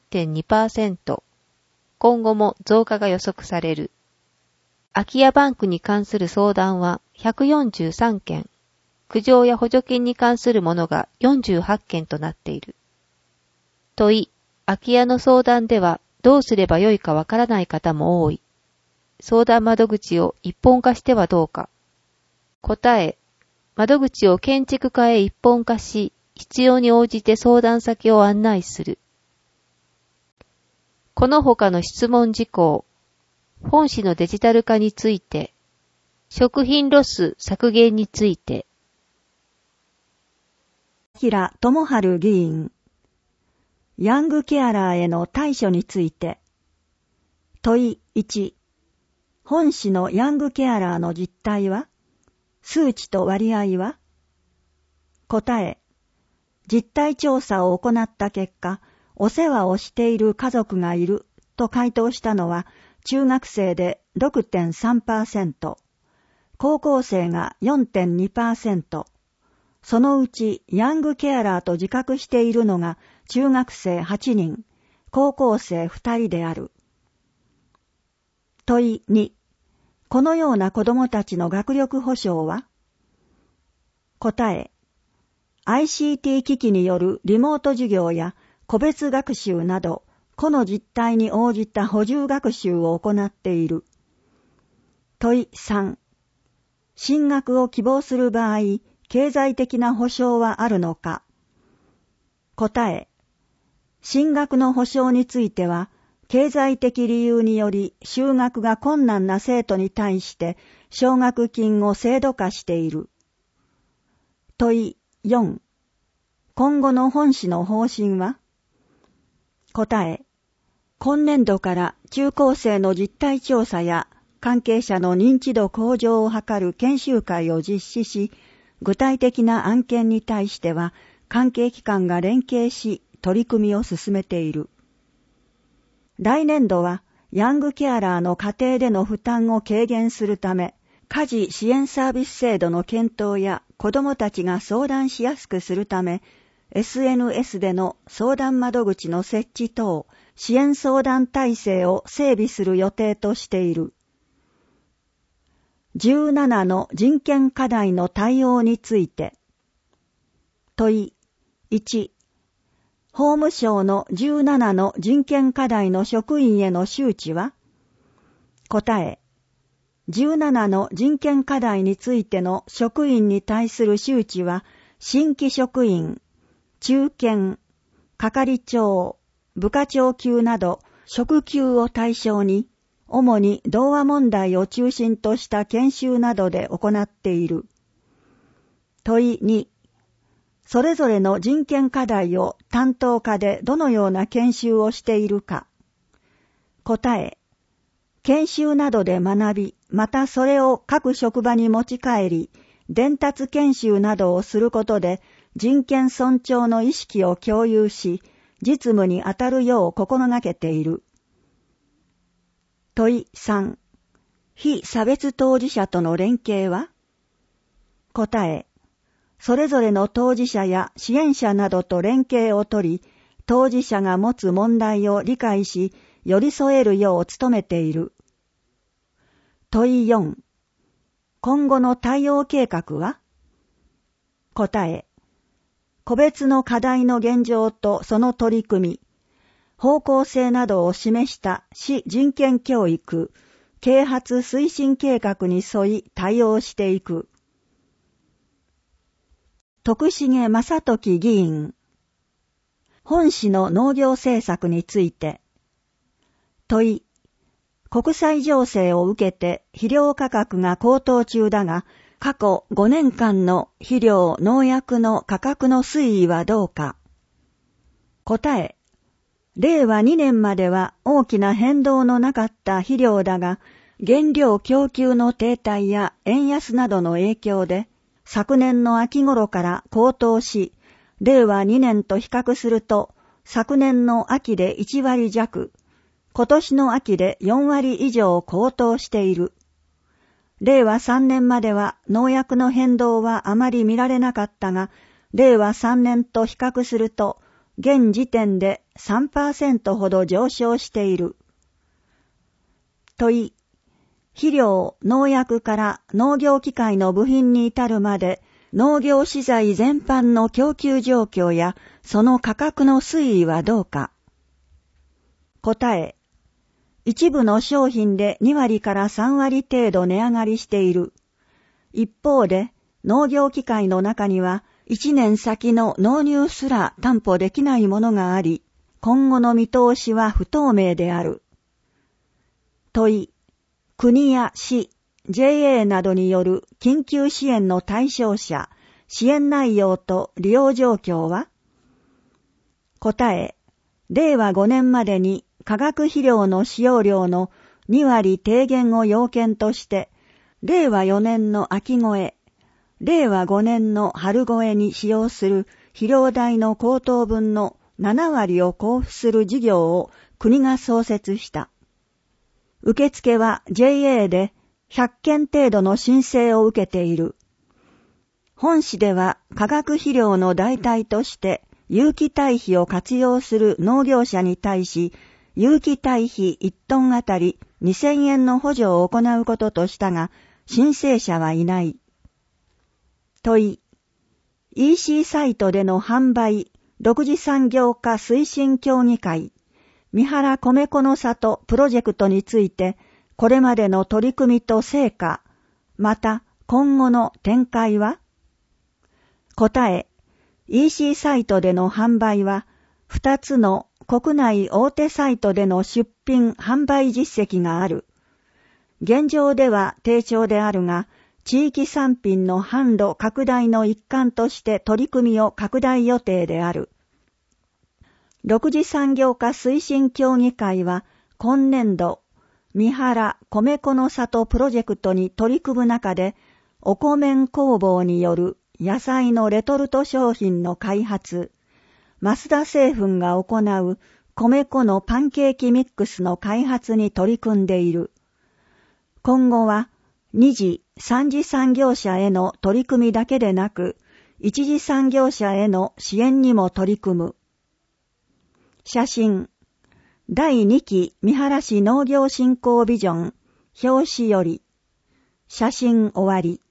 20.2%。今後も増加が予測される。空き家バンクに関する相談は143件。苦情や補助金に関するものが48件となっている。問い、空き家の相談ではどうすればよいかわからない方も多い。相談窓口を一本化してはどうか。答え、窓口を建築家へ一本化し、必要に応じて相談先を案内する。この他の質問事項、本市のデジタル化について、食品ロス削減について。 平智春議員、ヤングケアラーへの対処について。問い1、本市のヤングケアラーの実態は？数値と割合は？答え、実態調査を行った結果、お世話をしている家族がいると回答したのは、中学生で 6.3%、高校生が 4.2%、そのうちヤングケアラーと自覚しているのが中学生8人、高校生2人である。問い2、このような子どもたちの学力保障は？答え、ICT 機器によるリモート授業や個別学習など、個の実態に応じた補充学習を行っている。問い3、進学を希望する場合、経済的な保障はあるのか？答え、進学の保障については、 経済的理由により就学が困難な生徒に対して奨学金を制度化している。問い4。今後の本市の方針は？答え。今年度から中高生の実態調査や関係者の認知度向上を図る研修会を実施し、具体的な案件に対しては関係機関が連携し取り組みを進めている。来年度はヤングケアラーの家庭での負担を軽減するため、家事支援サービス制度の検討や子どもたちが相談しやすくするため、SNS での相談窓口の設置等、支援相談体制を整備する予定としている。17の人権課題の対応について。問い1。法務省の17の人権課題の職員への周知は？答え。17の人権課題についての職員に対する周知は、新規職員、中堅、係長、部課長級など職級を対象に、主に童話問題を中心とした研修などで行っている。問い2。それぞれの人権課題を担当課でどのような研修をしているか。答え。研修などで学び、またそれを各職場に持ち帰り、伝達研修などをすることで人権尊重の意識を共有し、実務に当たるよう心がけている。問い3。非差別当事者との連携は？答え。それぞれの当事者や支援者などと連携をとり、当事者が持つ問題を理解し、寄り添えるよう努めている。問い4。今後の対応計画は？答え。個別の課題の現状とその取り組み、方向性などを示した市人権教育、啓発推進計画に沿い対応していく。徳重正時議員。本市の農業政策について。問い。国際情勢を受けて肥料価格が高騰中だが、過去5年間の肥料・農薬の価格の推移はどうか。答え。令和2年までは大きな変動のなかった肥料だが、原料供給の停滞や円安などの影響で、昨年の秋頃から高騰し、令和2年と比較すると、昨年の秋で1割弱、今年の秋で4割以上高騰している。令和3年までは農薬の変動はあまり見られなかったが、令和3年と比較すると、現時点で 3% ほど上昇している。問い。肥料・農薬から農業機械の部品に至るまで、農業資材全般の供給状況やその価格の推移はどうか。答え。一部の商品で2割から3割程度値上がりしている。一方で、農業機械の中には1年先の納入すら担保できないものがあり、今後の見通しは不透明である。問い。国や市、JA などによる緊急支援の対象者、支援内容と利用状況は？答え。令和5年までに化学肥料の使用量の2割低減を要件として、令和4年の秋越え、令和5年の春越えに使用する肥料代の高騰分の7割を交付する事業を国が創設した。受付は JA で100件程度の申請を受けている。本市では化学肥料の代替として有機堆肥を活用する農業者に対し、有機堆肥1トンあたり2000円の補助を行うこととしたが、申請者はいない。問い。EC サイトでの販売、独自産業化推進協議会、三原米粉の里プロジェクトについて、これまでの取り組みと成果、また今後の展開は？答え。EC サイトでの販売は、 2つの国内大手サイトでの出品販売実績がある。現状では低調であるが、地域産品の販路拡大の一環として取り組みを拡大予定である。6次産業化推進協議会は今年度、三原米粉の里プロジェクトに取り組む中で、お米工房による野菜のレトルト商品の開発、増田製粉が行う米粉のパンケーキミックスの開発に取り組んでいる。今後は2次、3次産業者への取り組みだけでなく、1次産業者への支援にも取り組む。写真、第2期三原市農業振興ビジョン、表紙より、写真終わり。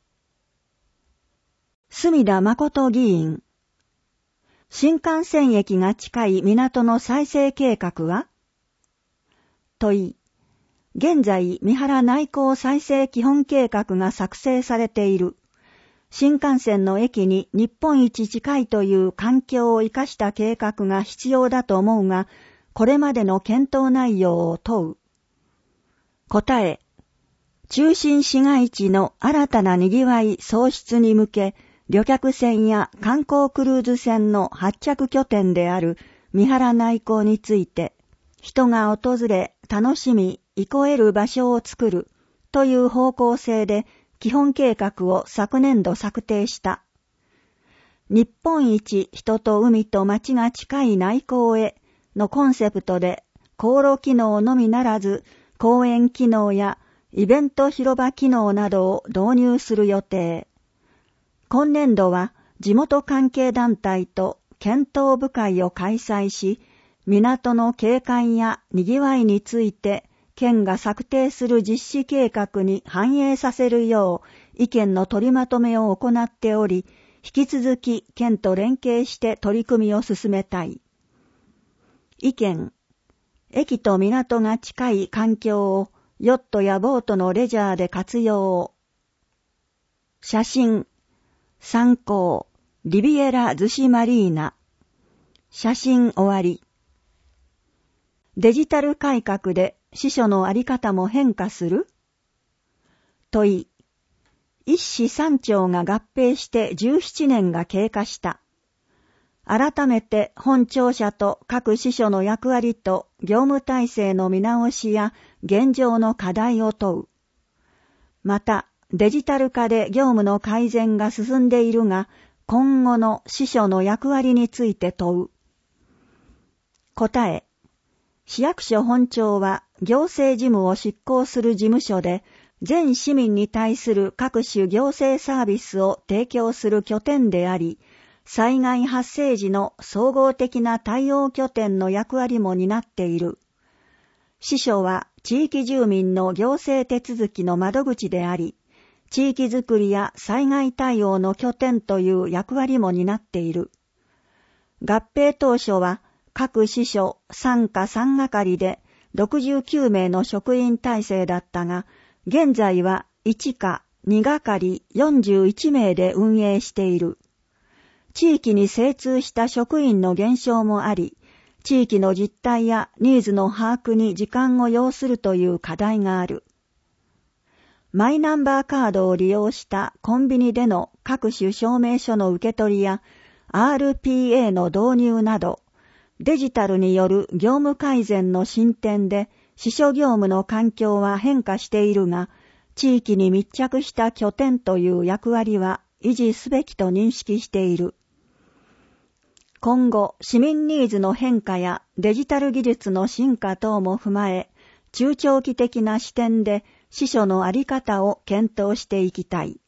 隅田誠議員、新幹線駅が近い港の再生計画は？問い、現在三原内港再生基本計画が作成されている。新幹線の駅に日本一近いという環境を生かした計画が必要だと思うが、これまでの検討内容を問う。答え、中心市街地の新たな賑わい創出に向け、旅客船や観光クルーズ船の発着拠点である三原内港について、人が訪れ楽しみ憩える場所を作るという方向性で基本計画を昨年度策定した。日本一人と海と街が近い内港へのコンセプトで航路機能のみならず公園機能やイベント広場機能などを導入する予定。今年度は地元関係団体と検討部会を開催し、港の景観や賑わいについて県が策定する実施計画に反映させるよう意見の取りまとめを行っており、引き続き県と連携して取り組みを進めたい。意見、駅と港が近い環境をヨットやボートのレジャーで活用を。写真、参考、リビエラ逗子マリーナ。写真終わり。デジタル改革で司書のあり方も変化する？問い、一市三町が合併して17年が経過した。改めて本庁舎と各支所の役割と業務体制の見直しや現状の課題を問う。また、デジタル化で業務の改善が進んでいるが、今後の支所の役割について問う。答え、市役所本庁は行政事務を執行する事務所で、全市民に対する各種行政サービスを提供する拠点であり、災害発生時の総合的な対応拠点の役割も担っている。支所は地域住民の行政手続きの窓口であり、地域づくりや災害対応の拠点という役割も担っている。合併当初は各支所3課3係で69名の職員体制だったが、現在は1課2係41名で運営している。地域に精通した職員の減少もあり、地域の実態やニーズの把握に時間を要するという課題がある。マイナンバーカードを利用したコンビニでの各種証明書の受け取りや RPA の導入など、デジタルによる業務改善の進展で支所業務の環境は変化しているが、地域に密着した拠点という役割は維持すべきと認識している。今後、市民ニーズの変化やデジタル技術の進化等も踏まえ、中長期的な視点で支所のあり方を検討していきたい。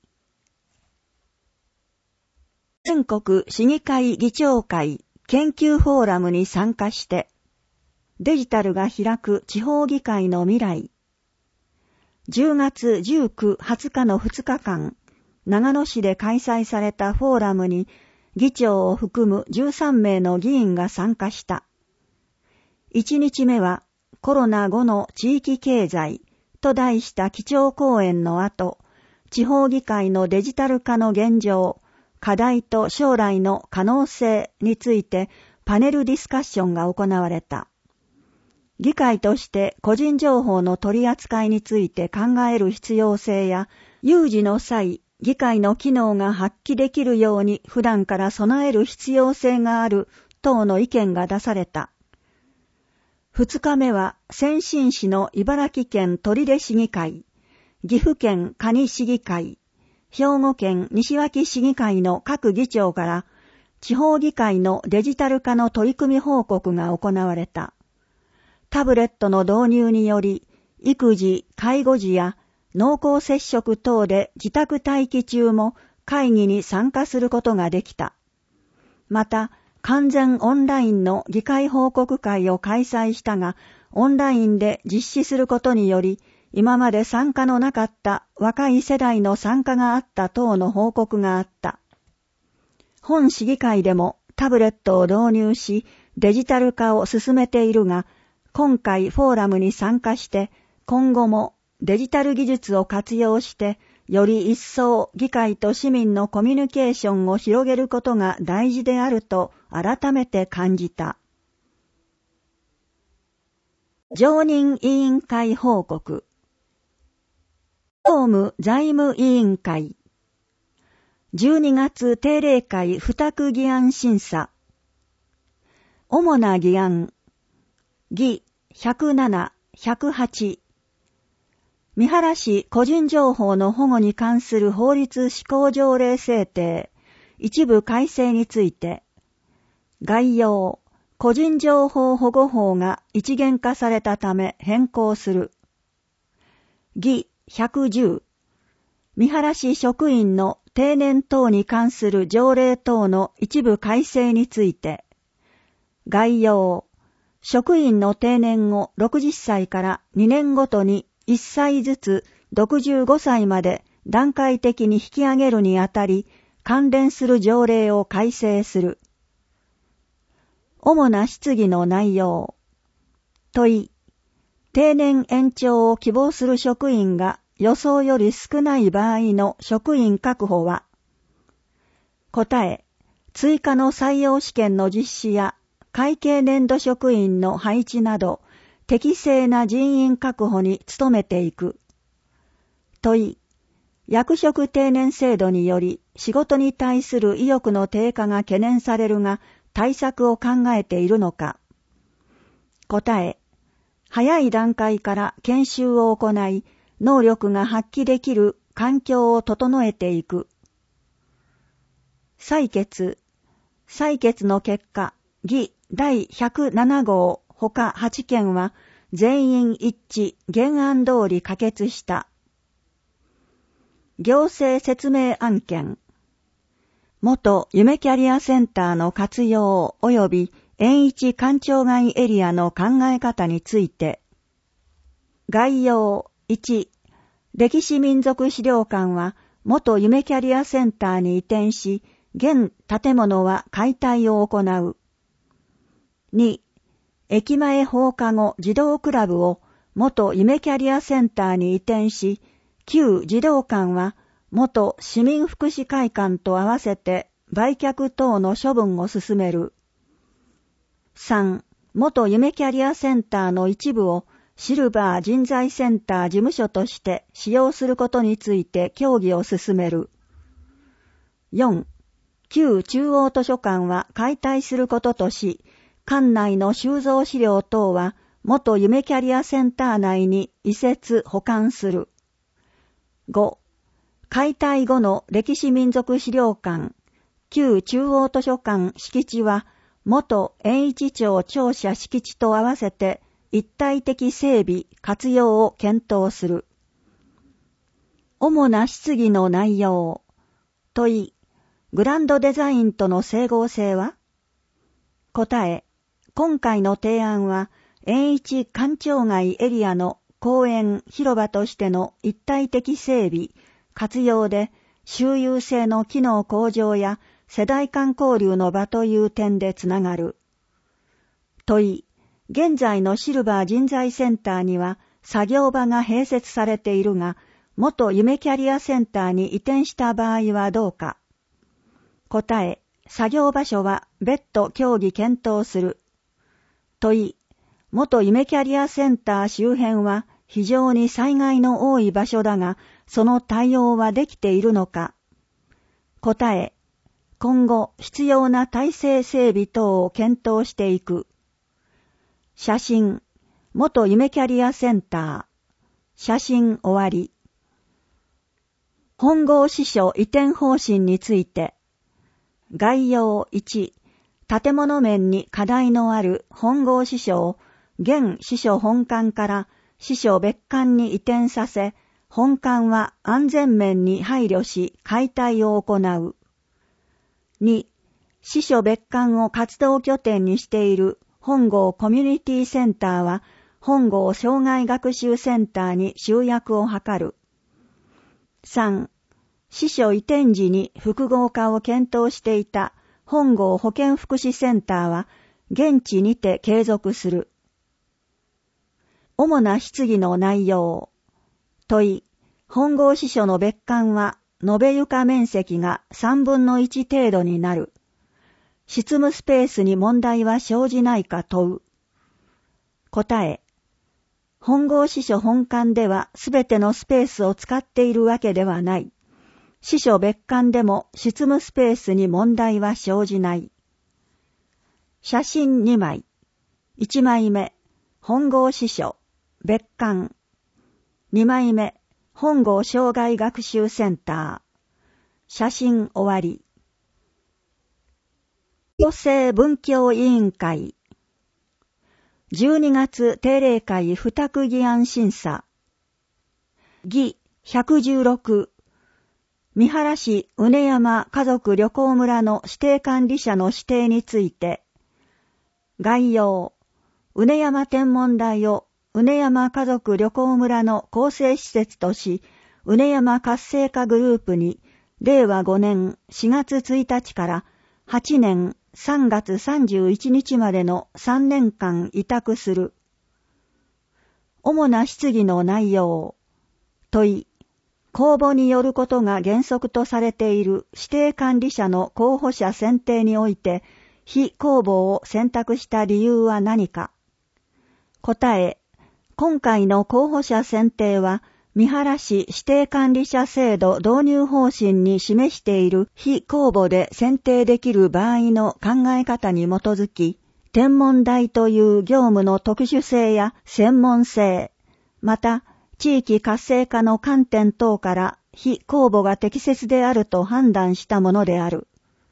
全国市議会議長会研究フォーラムに参加して、デジタルが開く地方議会の未来。10月19、20日の2日間、長野市で開催されたフォーラムに、議長を含む13名の議員が参加した。1日目はコロナ後の地域経済と題した基調講演の後、地方議会のデジタル化の現状、課題と将来の可能性についてパネルディスカッションが行われた。議会として個人情報の取り扱いについて考える必要性や、有事の際、議会の機能が発揮できるように普段から備える必要性がある等の意見が出された。2日目は先進市の茨城県取手市議会、岐阜県可児市議会、兵庫県西脇市議会の各議長から地方議会のデジタル化の取り組み報告が行われた。タブレットの導入により、育児、介護時や濃厚接触等で自宅待機中も会議に参加することができた。また、完全オンラインの議会報告会を開催したが、オンラインで実施することにより、今まで参加のなかった若い世代の参加があった等の報告があった。本市議会でもタブレットを導入し、デジタル化を進めているが、今回フォーラムに参加して、今後もデジタル技術を活用して、より一層議会と市民のコミュニケーションを広げることが大事であると改めて感じた。常任委員会報告。法務財務委員会。12月定例会付託議案審査。主な議案。議107、108。三原市個人情報の保護に関する法律施行条例制定、一部改正について。概要、個人情報保護法が一元化されたため変更する。議110、三原市職員の定年等に関する条例等の一部改正について。概要、職員の定年を60歳から2年ごとに1歳ずつ65歳まで段階的に引き上げるにあたり、関連する条例を改正する。主な質疑の内容。問い。定年延長を希望する職員が予想より少ない場合の職員確保は。答え。追加の採用試験の実施や会計年度職員の配置など、適正な人員確保に努めていく。問い。役職定年制度により仕事に対する意欲の低下が懸念されるが、対策を考えているのか。答え。早い段階から研修を行い、能力が発揮できる環境を整えていく。採決。採決の結果、議第107号ほか8件は全員一致原案通り可決した。行政説明案件。元夢キャリアセンターの活用及び延一官庁街エリアの考え方について。概要1、歴史民族資料館は元夢キャリアセンターに移転し、現建物は解体を行う。2、駅前放課後児童クラブを元夢キャリアセンターに移転し、旧児童館は元市民福祉会館と合わせて売却等の処分を進める。3、元夢キャリアセンターの一部をシルバー人材センター事務所として使用することについて協議を進める。4、旧中央図書館は解体することとし、館内の収蔵資料等は元夢キャリアセンター内に移設保管する。5、解体後の歴史民族資料館、旧中央図書館敷地は元延一町庁舎敷地と合わせて一体的整備、活用を検討する。主な質疑の内容。問い。グランドデザインとの整合性は？答え。今回の提案は、延一官庁街エリアの公園広場としての一体的整備、活用で、周遊性の機能向上や世代間交流の場という点でつながる。問い。現在のシルバー人材センターには作業場が併設されているが、元夢キャリアセンターに移転した場合はどうか。答え。 作業場所は別途協議検討する。問い、元夢キャリアセンター周辺は非常に災害の多い場所だが、その対応はできているのか。答え、今後必要な体制整備等を検討していく。写真、元夢キャリアセンター。写真終わり。本郷支所移転方針について、概要1、建物面に課題のある本郷支所を現支所本館から支所別館に移転させ、本館は安全面に配慮し解体を行う。2、支所別館を活動拠点にしている本郷コミュニティセンターは本郷障害学習センターに集約を図る。3、支所移転時に複合化を検討していた本郷保健福祉センターは現地にて継続する。主な質疑の内容。問い、本郷支所の別館は延べ床面積が3分の1程度になる。執務スペースに問題は生じないか問う。答え、本郷支所本館ではすべてのスペースを使っているわけではない。支所別館でも執務スペースに問題は生じない。写真2枚。1枚目、本郷支所、別館。2枚目、本郷障害学習センター。写真終わり。行政文教委員会。12月定例会付託議案審査。議116。三原市畝山家族旅行村の指定管理者の指定について。概要。畝山天文台を畝山家族旅行村の構成施設とし、畝山活性化グループに、令和5年4月1日から8年3月31日までの3年間委託する。主な質疑の内容。問い、公募によることが原則とされている指定管理者の候補者選定において、非公募を選択した理由は何か。答え、今回の候補者選定は、三原市指定管理者制度導入方針に示している非公募で選定できる場合の考え方に基づき、天文台という業務の特殊性や専門性、また地域活性化の観点等から非公募が適切であると判断したものである。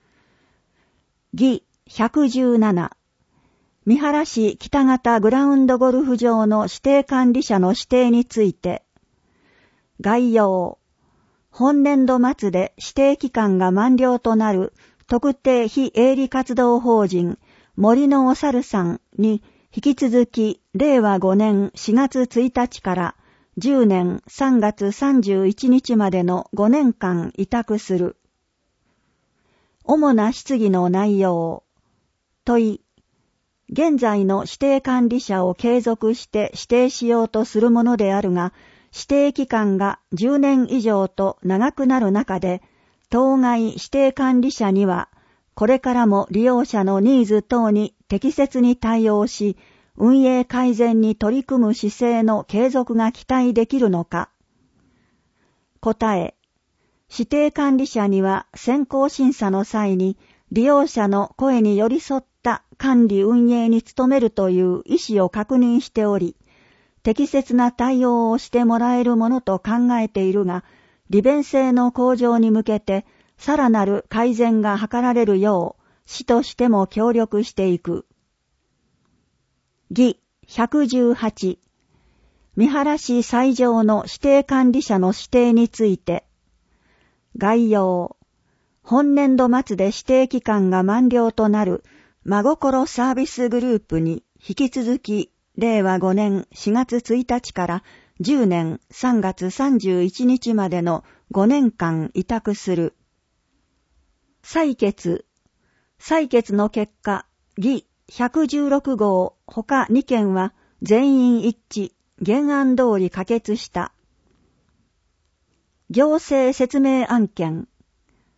議117。三原市北方グラウンドゴルフ場の指定管理者の指定について。概要。本年度末で指定期間が満了となる特定非営利活動法人森のおさるさんに引き続き令和5年4月1日から10年3月31日までの5年間委託する。主な質疑の内容。問い、現在の指定管理者を継続して指定しようとするものであるが、指定期間が10年以上と長くなる中で、当該指定管理者には、これからも利用者のニーズ等に適切に対応し、運営改善に取り組む姿勢の継続が期待できるのか。答え、指定管理者には選考審査の際に利用者の声に寄り添った管理運営に努めるという意思を確認しており、適切な対応をしてもらえるものと考えているが、利便性の向上に向けてさらなる改善が図られるよう、市としても協力していく。議118。三原市最上の指定管理者の指定について。概要。本年度末で指定期間が満了となる真心サービスグループに引き続き令和5年4月1日から10年3月31日までの5年間委託する。採決の結果、議116号他2件は全員一致、原案通り可決した。行政説明案件。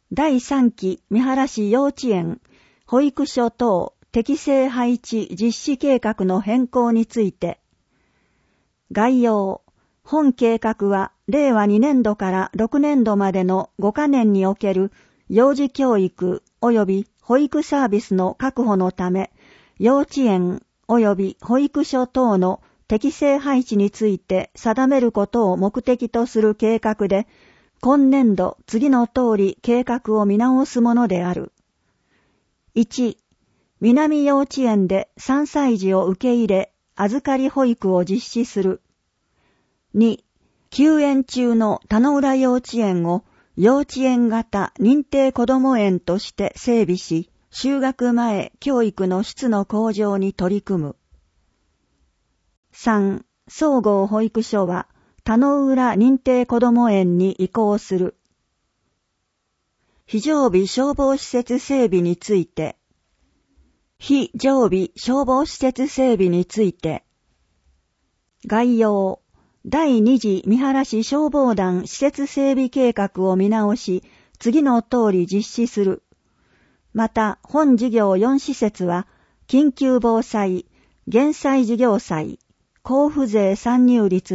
第3期見晴らし幼稚園、保育所等適正配置実施計画の変更について、概要、本計画は令和2年度から6年度までの5カ年における幼児教育及び保育サービスの確保のため、幼稚園及び保育所等の適正配置について定めることを目的とする計画で、今年度次の通り計画を見直すものである。1、南幼稚園で3歳児を受け入れ、預かり保育を実施する。2、休園中の田野浦幼稚園を幼稚園型認定こども園として整備し、就学前教育の質の向上に取り組む。3、総合保育所は田野浦認定こども園に移行する。非常備消防施設整備について、非常備消防施設整備について、概要、第2次見晴らし消防団施設整備計画を見直し、次の通り実施する。また、本事業4施設は、緊急防災、減災事業債、交付税参入率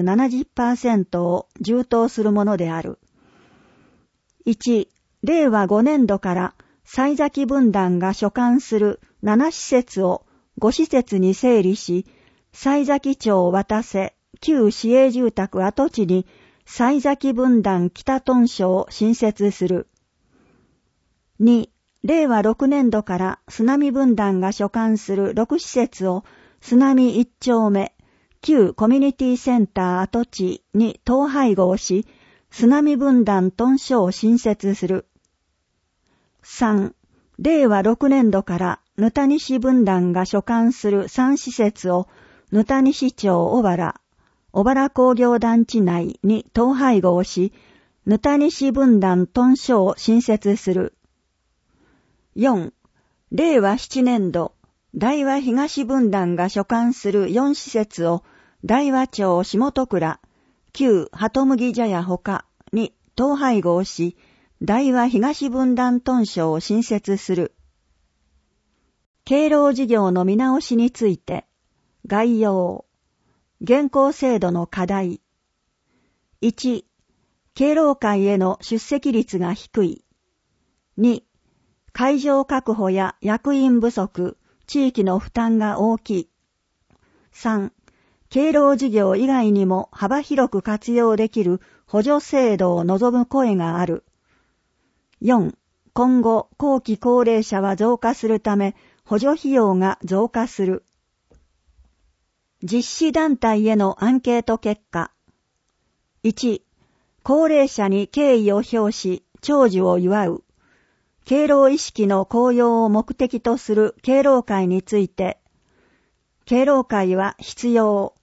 70% を充当するものである。1、令和5年度から幸崎分団が所管する7施設を5施設に整理し、幸崎町渡瀬旧市営住宅跡地に幸崎分団北屯所を新設する。2、令和6年度から須波分団が所管する6施設を須波1丁目旧コミュニティセンター跡地に統廃合し、須波分団屯所を新設する。3、令和6年度からぬたにし分団が所管する3施設をぬたにし町小原工業団地内に統廃合し、ぬたにし分団屯所を新設する。4、令和7年度、大和東分団が所管する4施設を大和町下戸倉、旧鳩麦茶屋ほかに統廃合し、大和東分団屯所を新設する。敬老事業の見直しについて、概要、現行制度の課題。1、敬老会への出席率が低い。2、会場確保や役員不足、地域の負担が大きい。3、敬老事業以外にも幅広く活用できる補助制度を望む声がある。4、今後、後期高齢者は増加するため、補助費用が増加する。実施団体へのアンケート結果。1、高齢者に敬意を表し、長寿を祝う。敬老意識の高揚を目的とする敬老会について、敬老会は必要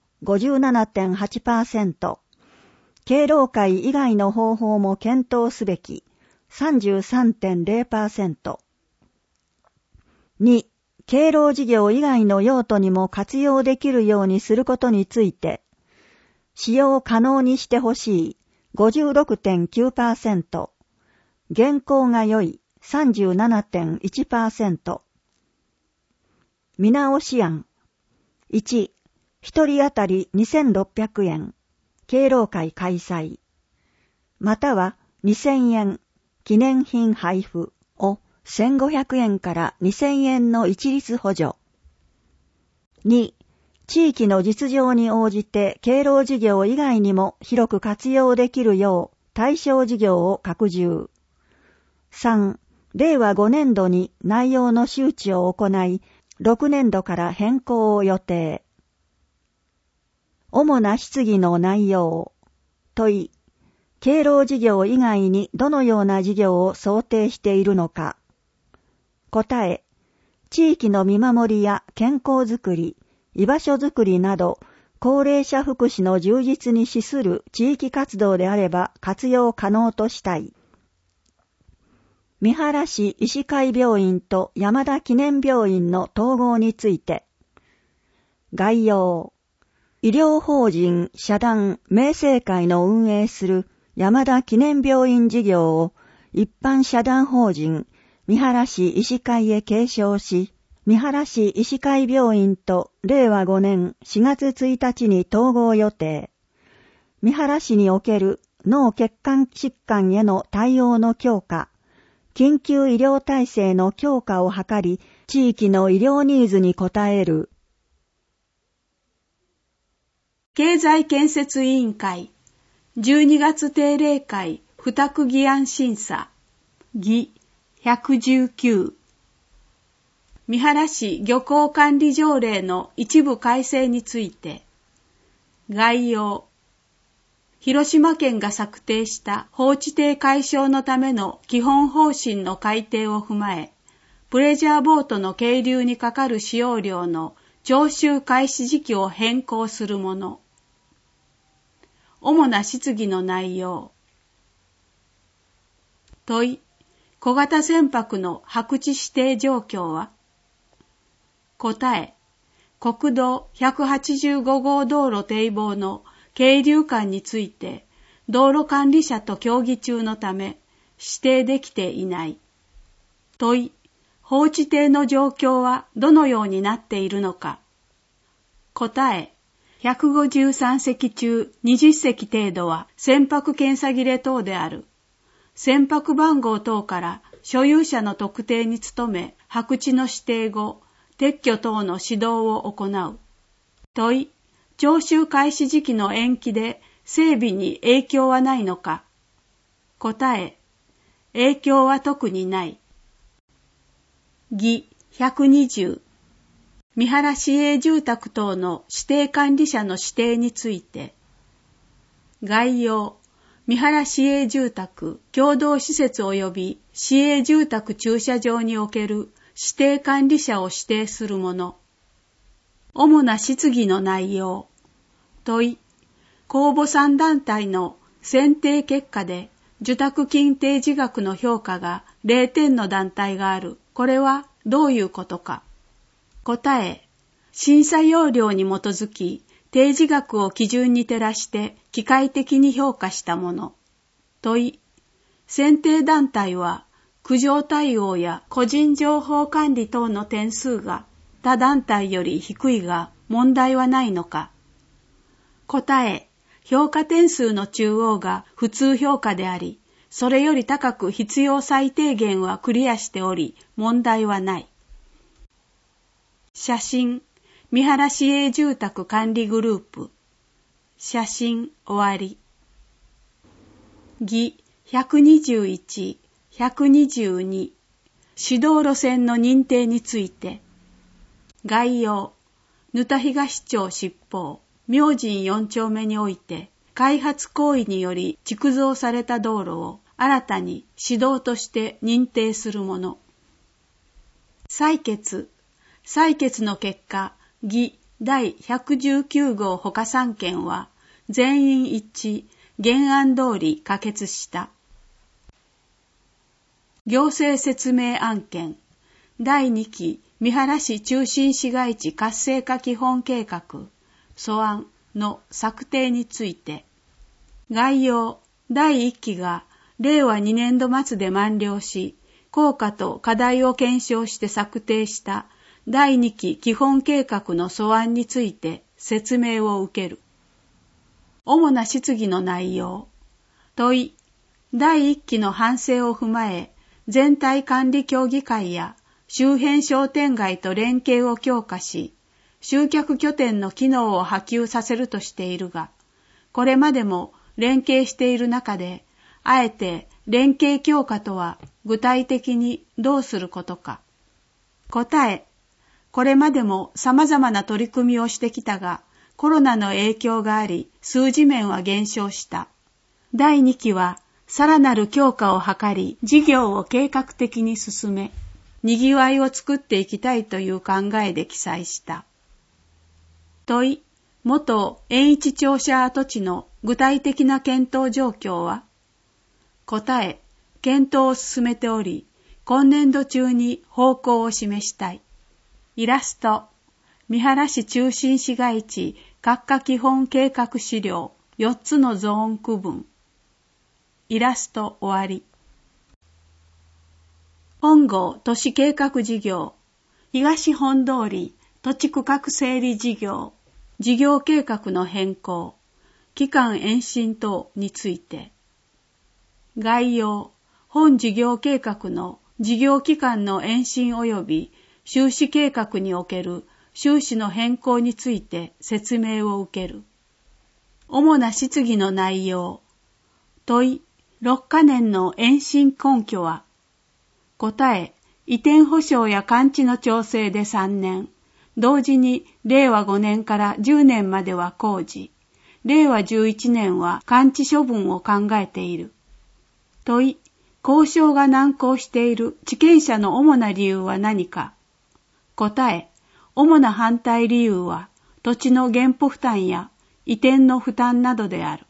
57.8%、敬老会以外の方法も検討すべき 33.0%、2、敬老事業以外の用途にも活用できるようにすることについて、使用可能にしてほしい 56.9%、現行が良い 37.1%。見直し案。1、一人当たり2600円、敬老会開催。または2000円、記念品配布を1500円から2000円の一律補助。2、地域の実情に応じて敬老事業以外にも広く活用できるよう対象事業を拡充。3、令和5年度に内容の周知を行い、6年度から変更を予定。主な質疑の内容。問い、敬老事業以外にどのような事業を想定しているのか。答え、地域の見守りや健康づくり、居場所づくりなど、高齢者福祉の充実に資する地域活動であれば活用可能としたい。三原市医師会病院と山田記念病院の統合について。概要。医療法人社団明生会の運営する山田記念病院事業を一般社団法人三原市医師会へ継承し、三原市医師会病院と令和5年4月1日に統合予定。三原市における脳血管疾患への対応の強化、緊急医療体制の強化を図り、地域の医療ニーズに応える。 経済建設委員会12月定例会付託議案審査議119三原市漁港管理条例の一部改正について概要広島県が策定した放置艇解消のための基本方針の改定を踏まえ、プレジャーボートの係留にかかる使用料の徴収開始時期を変更するもの。主な質疑の内容。問い、小型船舶の白地指定状況は？答え、国道185号道路堤防の係留管について道路管理者と協議中のため指定できていない。問い、放置艇の状況はどのようになっているのか。答え、153隻中20隻程度は船舶検査切れ等である。船舶番号等から所有者の特定に努め、白地の指定後、撤去等の指導を行う。問い、徴収開始時期の延期で整備に影響はないのか。答え、影響は特にない。議120、三原市営住宅等の指定管理者の指定について。概要、三原市営住宅、共同施設及び市営住宅駐車場における指定管理者を指定するもの。主な質疑の内容。問い、公募3団体の選定結果で受託金提示額の評価が0点の団体がある。これはどういうことか。答え、審査要領に基づき提示額を基準に照らして機械的に評価したもの。問い、選定団体は苦情対応や個人情報管理等の点数が他団体より低いが問題はないのか。答え、評価点数の中央が普通評価であり、それより高く必要最低限はクリアしており、問題はない。写真、三原市営住宅管理グループ。写真終わり。議121、122、指導路線の認定について。概要、沼田東町執法、明神4丁目において、開発行為により築造された道路を新たに指導として認定するもの。採決の結果、議第119号ほか3件は全員一致、原案通り可決した。行政説明案件第2期三原市中心市街地活性化基本計画素案の策定について。概要、第1期が令和2年度末で満了し、効果と課題を検証して策定した第2期基本計画の素案について説明を受ける。主な質疑の内容。問い、第1期の反省を踏まえ、全体管理協議会や周辺商店街と連携を強化し、集客拠点の機能を波及させるとしているが、これまでも連携している中で、あえて連携強化とは具体的にどうすることか。答え、これまでも様々な取り組みをしてきたが、コロナの影響があり、数字面は減少した。第2期は、さらなる強化を図り、事業を計画的に進め、賑わいを作っていきたいという考えで記載した。問い、元延一庁舎跡地の具体的な検討状況は？答え、検討を進めており、今年度中に方向を示したい。イラスト、三原市中心市街地各課基本計画資料4つのゾーン区分。イラスト終わり。 本郷都市計画事業、東本通り土地区画整理事業、事業計画の変更、期間延伸等について、概要、本事業計画の事業期間の延伸及び収支計画における収支の変更について説明を受ける。主な質疑の内容。問い、6カ年の延伸根拠は。答え、移転保証や完治の調整で3年。同時に令和5年から10年までは工事。令和11年は完治処分を考えている。問い、交渉が難航している地権者の主な理由は何か。答え、主な反対理由は土地の原補負担や移転の負担などである。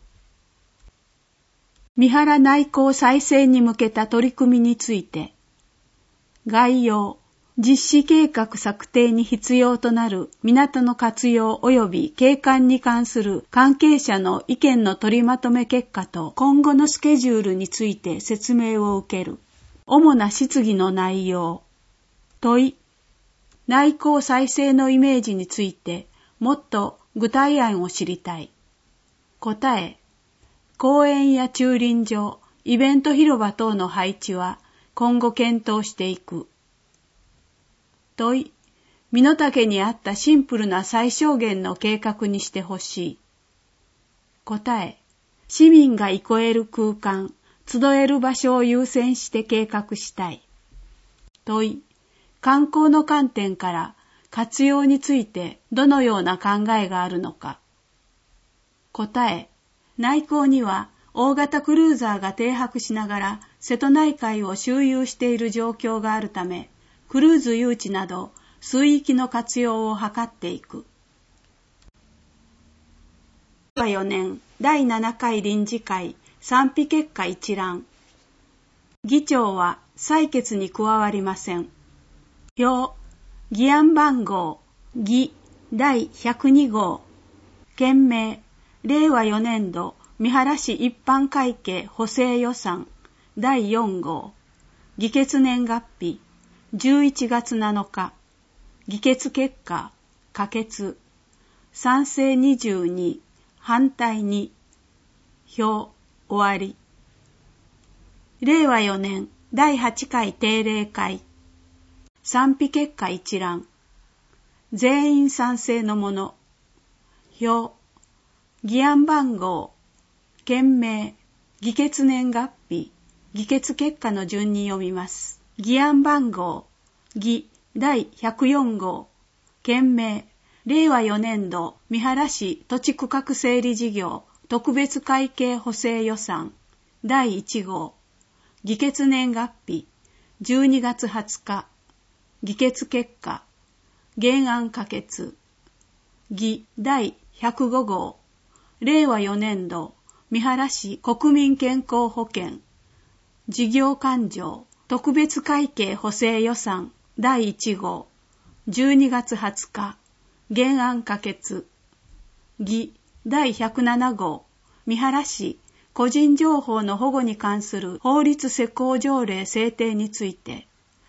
三原内港再生に向けた取り組みについて、概要、実施計画策定に必要となる港の活用及び景観に関する関係者の意見の取りまとめ結果と今後のスケジュールについて説明を受ける。主な質疑の内容。問い、内港再生のイメージについてもっと具体案を知りたい。答え、公園や駐輪場、イベント広場等の配置は今後検討していく。問い、身の丈に合ったシンプルな最小限の計画にしてほしい。答え、市民が憩える空間、集える場所を優先して計画したい。問い、観光の観点から活用についてどのような考えがあるのか。答え、内港には大型クルーザーが停泊しながら瀬戸内海を周遊している状況があるため、クルーズ誘致など水域の活用を図っていく。4年第7回臨時会賛否結果一覧。議長は採決に加わりません。表、議案番号、議第102号。件名、令和4年度三原市一般会計補正予算第4号。議決年月日、11月7日。議決結果、可決。賛成22、反対2。表、終わり。令和4年第8回定例会。賛否結果一覧。全員賛成のもの。表、議案番号、件名、議決年月日、議決結果の順に読みます。議案番号、議第104号。件名、令和4年度三原市土地区画整理事業特別会計補正予算第1号。議決年月日、12月20日。議決結果、原案可決。議第105号。令和4年度三原市国民健康保険事業勘定特別会計補正予算第1号。12月20日。原案可決。議第107号。三原市個人情報の保護に関する法律施行条例制定について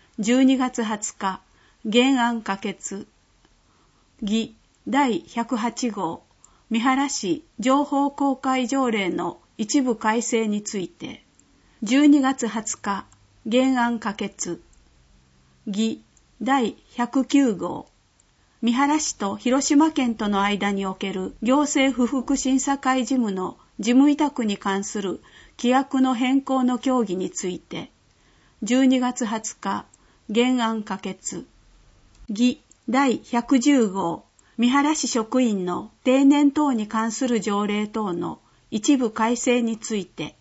12月20日。原案可決。議第108号。三原市情報公開条例の一部改正について12月20日。原案可決。議第109号。三原市と広島県との間における行政不服審査会事務の事務委託に関する規約の変更の協議について12月20日。原案可決。議第110号。三原市職員の定年等に関する条例等の一部改正について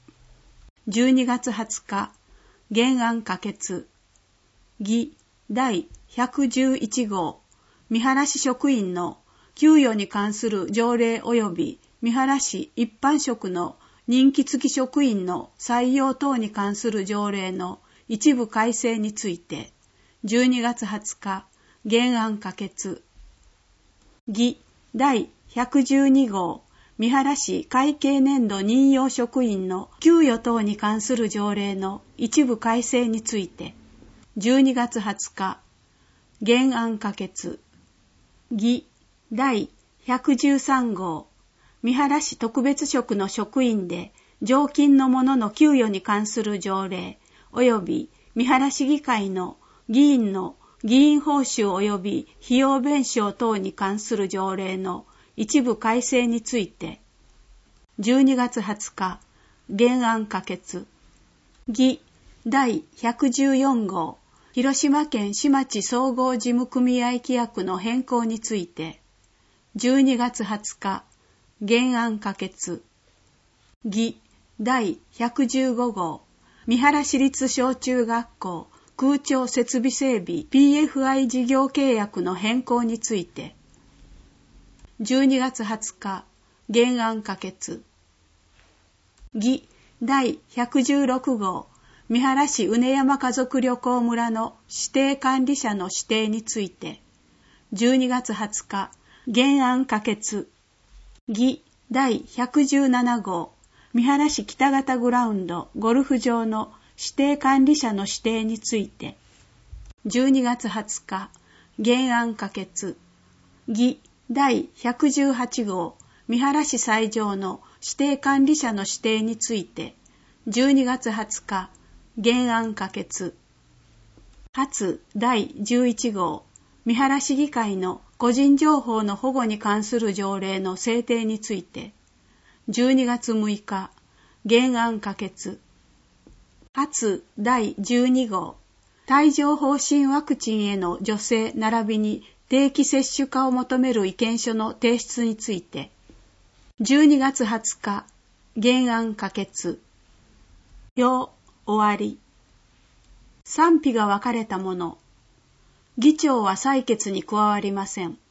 12月20日。原案可決。議第111号。三原市職員の給与に関する条例及び三原市一般職の任期付き職員の採用等に関する条例の一部改正について12月20日。原案可決。議第112号。三原市会計年度任用職員の給与等に関する条例の一部改正について 12月20日、原案可決。議第113号、三原市特別職の職員で常勤の者の給与に関する条例及び三原市議会の議員の議員報酬及び費用弁償等に関する条例の一部改正について、12月20日、原案可決。議第114号、広島県市町総合事務組合規約の変更について、12月20日、原案可決。議第115号、三原市立小中学校空調設備整備 PFI 事業契約の変更について、12月20日、原案可決。議第116号、三原市畝山家族旅行村の指定管理者の指定について、12月20日、原案可決。議第117号、三原市北方グラウンドゴルフ場の指定管理者の指定について、12月20日、原案可決。議第118号、三原市西条の指定管理者の指定について、12月20日、原案可決。初第11号、三原市議会の個人情報の保護に関する条例の制定について、12月6日、原案可決。初第12号、帯状疱疹ワクチンへの助成並びに定期接種化を求める意見書の提出について、12月20日、原案可決。終わり。賛否が分かれたもの。議長は採決に加わりません。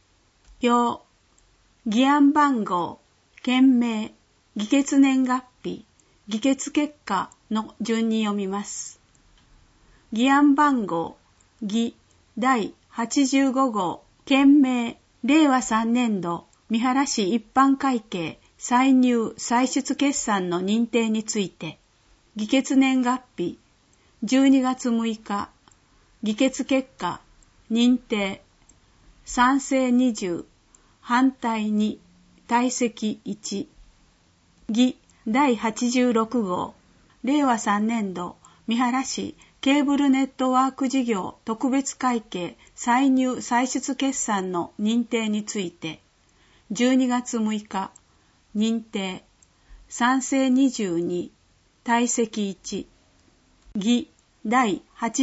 議案番号、件名、議決年月日、議決結果の順に読みます。議案番号、議第85号、件名、令和3年度、三原市一般会計、歳入歳出決算の認定について、議決年月日、12月6日、議決結果、認定、賛成20、反対2、退席1。議第86号、令和3年度、三原市ケーブルネットワーク事業特別会計歳入歳出決算の認定について、12月6日、認定、賛成22、退席1。議第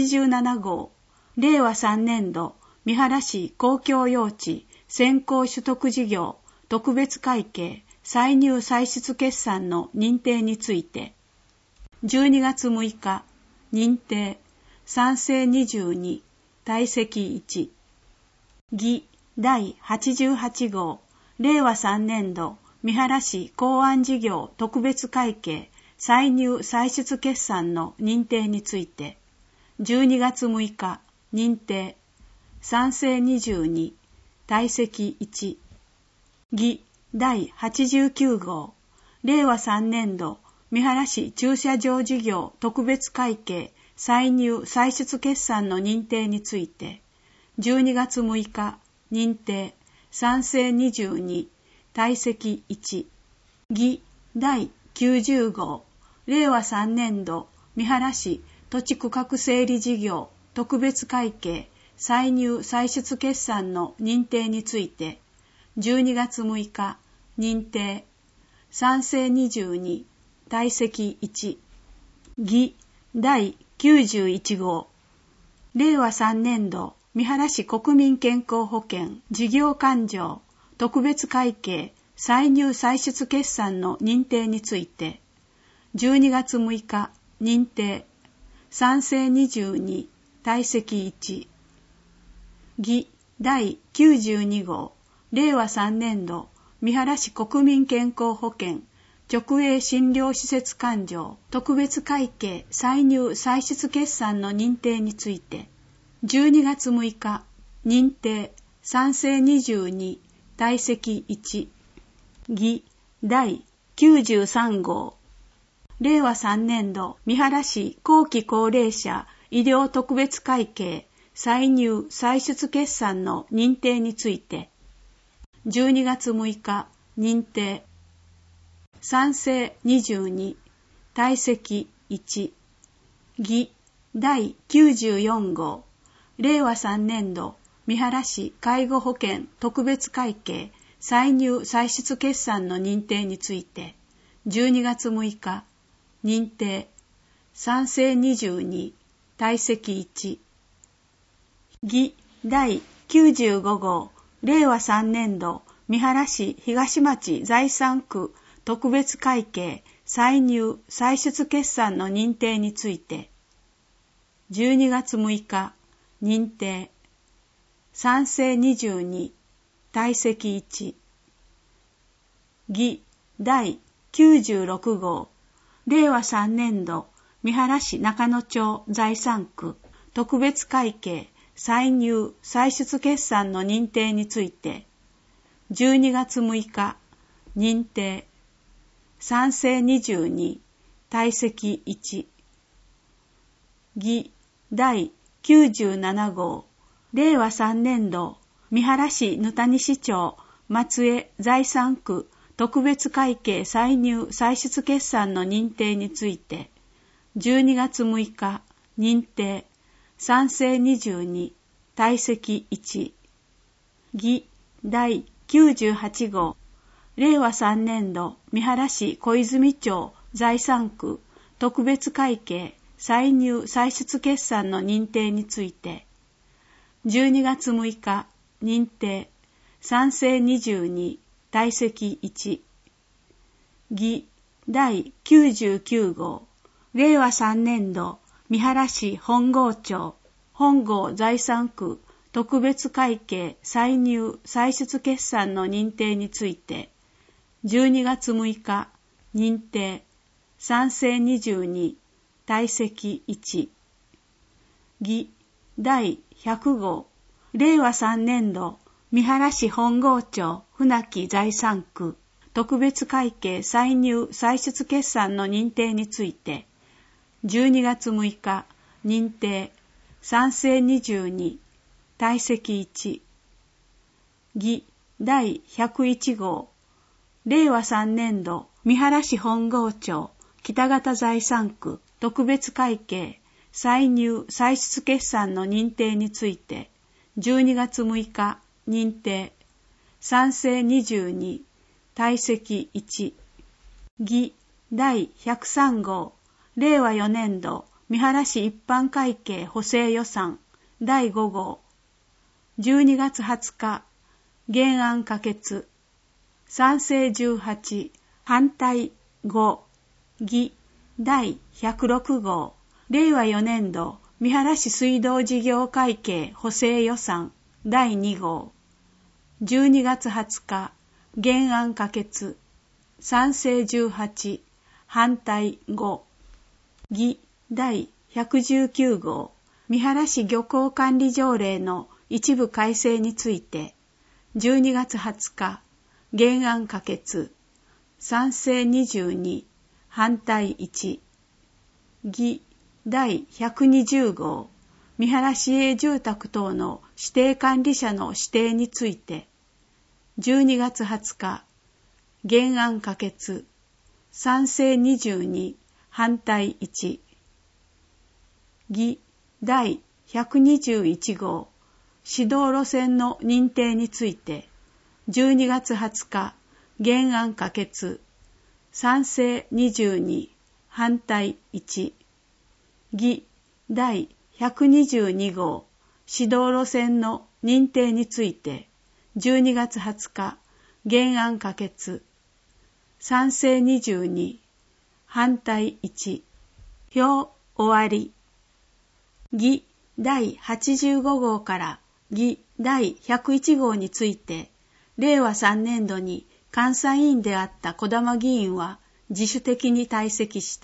87号、令和3年度、三原市公共用地先行取得事業特別会計歳入歳出決算の認定について、12月6日、認定、賛成22、退席1。議第88号、令和3年度、三原市公安事業特別会計歳入歳出決算の認定について、12月6日、認定、賛成22、退席1。議第89号、令和3年度、三原市駐車場事業特別会計歳入歳出決算の認定について、12月6日、認定、賛成22、退席1。議第90号、令和3年度、三原市土地区画整理事業特別会計歳入歳出決算の認定について、12月6日、認定、賛成22、退席1。議第91号、令和3年度、三原市国民健康保険事業勘定特別会計歳入歳出決算の認定について、12月6日、認定、賛成22、退席1。議第92号、令和3年度、三原市国民健康保険直営診療施設勘定特別会計歳入歳出決算の認定について、12月6日、認定、賛成22、退席1。議第93号、令和3年度、三原市後期高齢者医療特別会計歳入歳出決算の認定について、12月6日認定。賛成22、退席1、議第94号、令和3年度三原市介護保険特別会計歳入歳出決算の認定について、12月6日認定。賛成22、退席1、議第95号、令和3年度三原市東町財産区特別会計歳入歳出決算の認定について、12月6日認定。賛成22、退席1、議第96号、令和3年度三原市中野町財産区特別会計歳入歳出決算の認定について、12月6日認定。賛成22、退席1、議第97号、令和3年度三原市沼谷市町松江財産区特別会計歳入歳出決算の認定について、12月6日認定。賛成22、退席1、議第98号、令和3年度三原市小泉町財産区特別会計歳入歳出決算の認定について、12月6日認定。賛成22、退席1、議第99号、令和3年度三原市本郷町本郷財産区特別会計歳入歳出決算の認定について、12月6日認定。賛成22、退席1、議第100号、令和3年度三原市本郷町船木財産区特別会計歳入歳出決算の認定について、12月6日認定。賛成22、退席1、議第101号、令和3年度三原市本郷町北方財産区特別会計歳入歳出決算の認定について、12月6日認定。賛成22、退席1、議第103号、令和4年度三原市一般会計補正予算第5号、12月20日原案可決。賛成18、反対5、議第106号、令和4年度三原市水道事業会計補正予算第2号、12月20日原案可決。賛成18、反対5、議第119号、三原市漁港管理条例の一部改正について、12月20日原案可決。賛成22、反対1、議第120号、三原市営住宅等の指定管理者の指定について、12月20日原案可決。賛成22、反対1、議第121号、指導路線の認定について、12月20日原案可決。賛成22、反対1、議第122号、指導路線の認定について、12月20日原案可決。賛成22、反対1、表終わり。議第85号から議第101号について、令和3年度に監査委員であった児玉議員は自主的に退席した。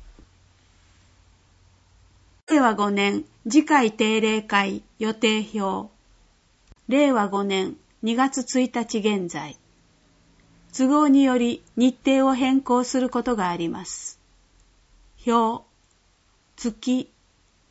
令和5年次回定例会予定表。令和5年2月1日現在。都合により日程を変更することがあります。表、月、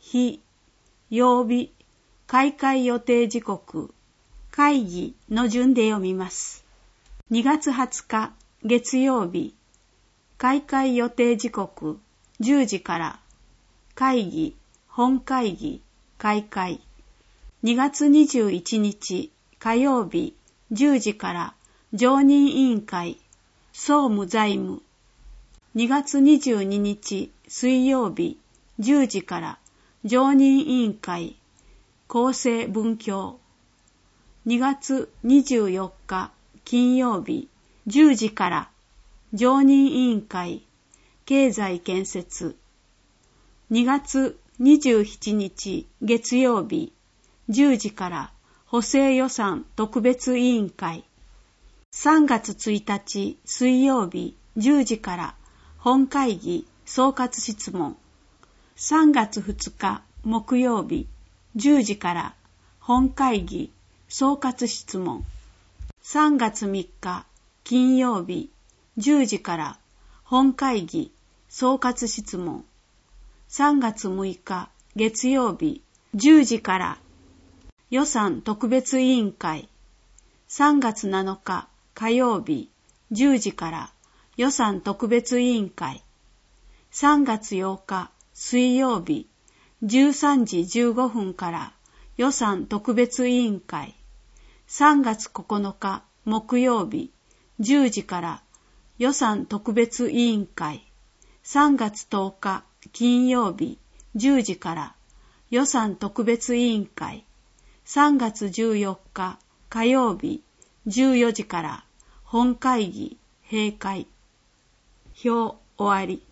日、曜日、開会予定時刻、会議の順で読みます。2月20日月曜日、開会予定時刻10時から会議、本会議、開会。2月21日火曜日10時から常任委員会、総務財務。2月22日水曜日10時から常任委員会、厚生文教。2月24日金曜日10時から常任委員会、経済建設。2月27日月曜日10時から補正予算特別委員会。3月1日水曜日10時から本会議総括質問。3月2日木曜日10時から本会議総括質問。3月3日金曜日10時から本会議総括質問。3月6日月曜日10時から予算特別委員会。3月7日火曜日10時から予算特別委員会。3月8日水曜日13時15分から予算特別委員会。3月9日木曜日10時から予算特別委員会。3月10日金曜日10時から予算特別委員会。3月14日火曜日14時から本会議閉会。表終わり。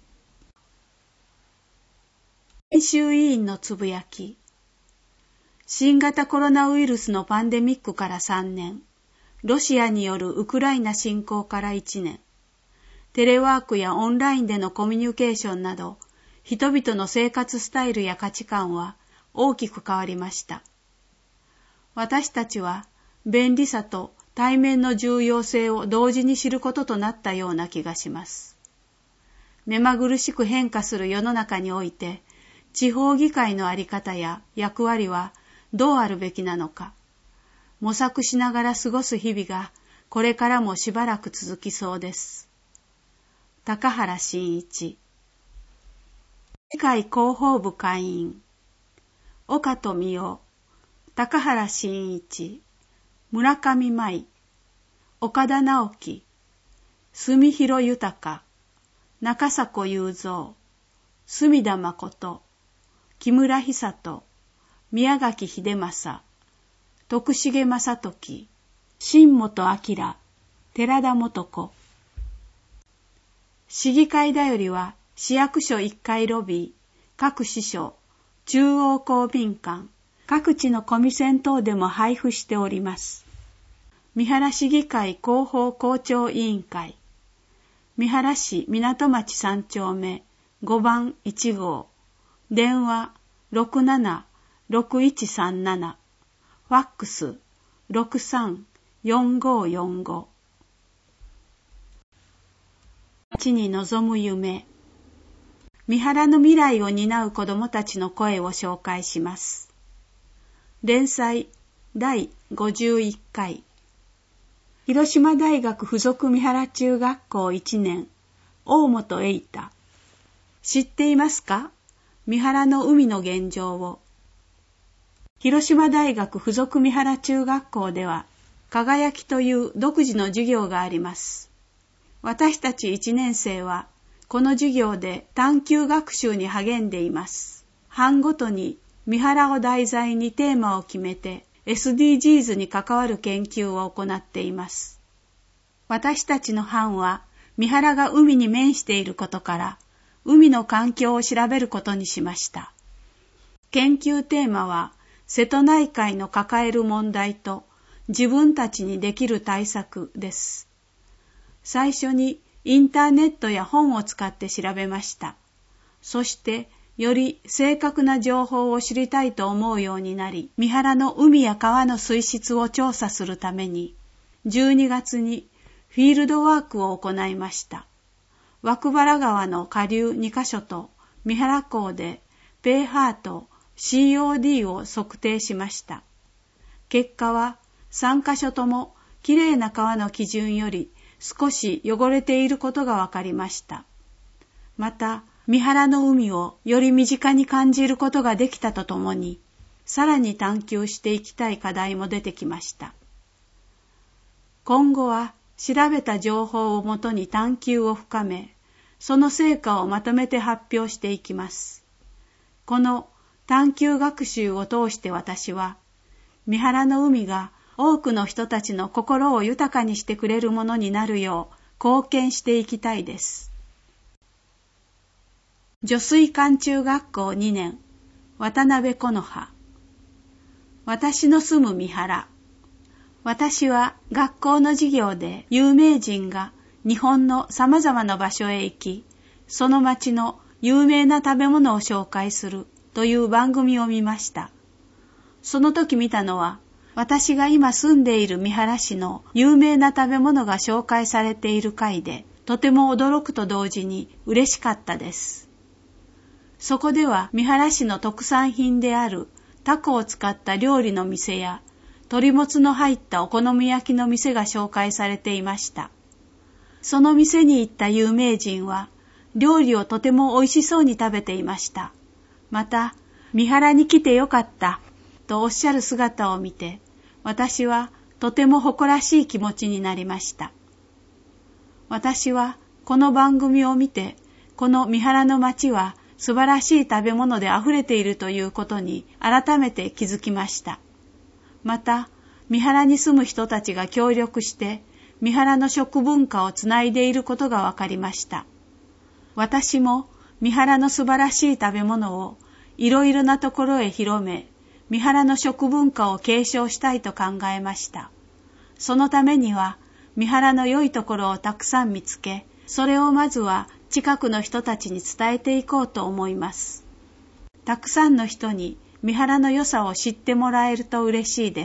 編集委員のつぶやき。新型コロナウイルスのパンデミックから3年、ロシアによるウクライナ侵攻から1年、テレワークやオンラインでのコミュニケーションなど、人々の生活スタイルや価値観は大きく変わりました。私たちは便利さと対面の重要性を同時に知ることとなったような気がします。目まぐるしく変化する世の中において、地方議会の在り方や役割はどうあるべきなのか、模索しながら過ごす日々がこれからもしばらく続きそうです。高原真一。議会広報部会員、岡富夫、高原真一、村上舞、岡田直樹、住広豊、中迫雄三、隅田誠、木村久人、宮垣秀正、徳重正時、新本明、寺田素子。市議会だよりは市役所1階ロビー、各支所、中央公民館、各地のコミセン等でも配布しております。三原市議会広報校長委員会、三原市港町3丁目5番1号、電話 67-6137、ファックス 63-4545。町に望む夢。三原の未来を担う子どもたちの声を紹介します。連載第51回。広島大学附属三原中学校1年、大本栄太。知っていますか？三原の海の現状を。広島大学附属三原中学校では、輝きという独自の授業があります。私たち1年生は、この授業で探究学習に励んでいます。班ごとに三原を題材にテーマを決めて、SDGs に関わる研究を行っています。私たちの班は、三原が海に面していることから、海の環境を調べることにしました。研究テーマは、瀬戸内海の抱える問題と自分たちにできる対策です。最初にインターネットや本を使って調べました。そして、より正確な情報を知りたいと思うようになり、三原の海や川の水質を調査するために、12月にフィールドワークを行いました。涌原川の下流2カ所と三原港でpHと COD を測定しました。結果は3カ所ともきれいな川の基準より少し汚れていることが分かりました。また、三原の海をより身近に感じることができたとともに、さらに探求していきたい課題も出てきました。今後は調べた情報をもとに探求を深め、その成果をまとめて発表していきます。この探求学習を通して私は、三原の海が多くの人たちの心を豊かにしてくれるものになるよう貢献していきたいです。女水館中学校2年、渡辺木の葉。私の住む三原。私は学校の授業で有名人が日本の様々な場所へ行き、その町の有名な食べ物を紹介するという番組を見ました。その時見たのは、私が今住んでいる三原市の有名な食べ物が紹介されている回で、とても驚くと同時に嬉しかったです。そこでは三原市の特産品であるタコを使った料理の店や鶏もつの入ったお好み焼きの店が紹介されていました。その店に行った有名人は料理をとても美味しそうに食べていました。また、三原に来てよかったとおっしゃる姿を見て、私はとても誇らしい気持ちになりました。私はこの番組を見て、この三原の町は素晴らしい食べ物であふれているということに改めて気づきました。また、三原に住む人たちが協力して三原の食文化をつないでいることがわかりました。私も三原の素晴らしい食べ物をいろいろなところへ広め、三原の食文化を継承したいと考えました。そのためには三原の良いところをたくさん見つけ、それをまずは近くの人たちに伝えていこうと思います。たくさんの人に三原の良さを知ってもらえると嬉しいです。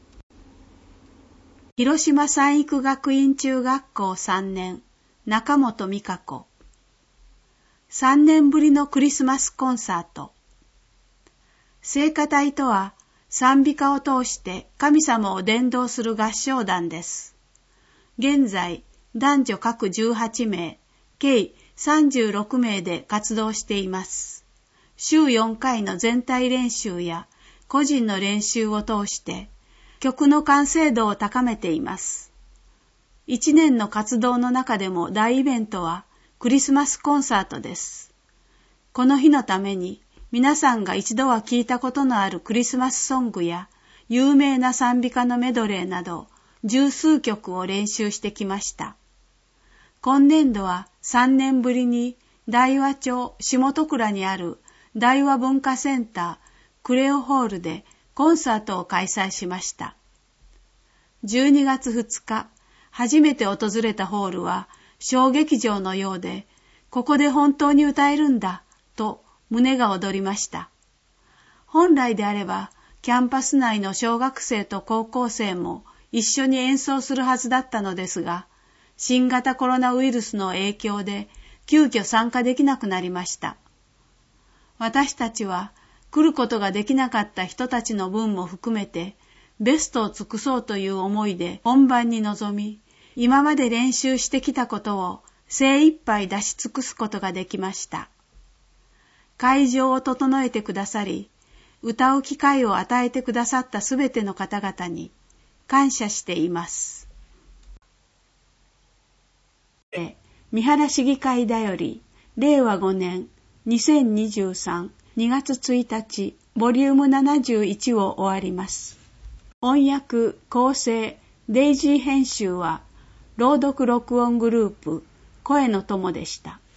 広島三育学院中学校3年、中本美香子。3年ぶりのクリスマスコンサート。聖歌隊とは賛美歌を通して神様を伝道する合唱団です。現在、男女各18名、計36名で活動しています。週4回の全体練習や個人の練習を通して曲の完成度を高めています。1年の活動の中でも大イベントはクリスマスコンサートです。この日のために皆さんが一度は聞いたことのあるクリスマスソングや有名な賛美歌のメドレーなど十数曲を練習してきました。今年度は3年ぶりに大和町下戸倉にある大和文化センタークレオホールでコンサートを開催しました。12月2日、初めて訪れたホールは小劇場のようで、ここで本当に歌えるんだと胸が躍りました。本来であればキャンパス内の小学生と高校生も一緒に演奏するはずだったのですが、新型コロナウイルスの影響で急遽参加できなくなりました。私たちは来ることができなかった人たちの分も含めてベストを尽くそうという思いで本番に臨み、今まで練習してきたことを精一杯出し尽くすことができました。会場を整えてくださり、歌う機会を与えてくださったすべての方々に感謝しています。三原市議会だより令和5年2023 2月1日ボリューム71を終わります。音訳構成デイジー編集は朗読録音グループ声の友でした。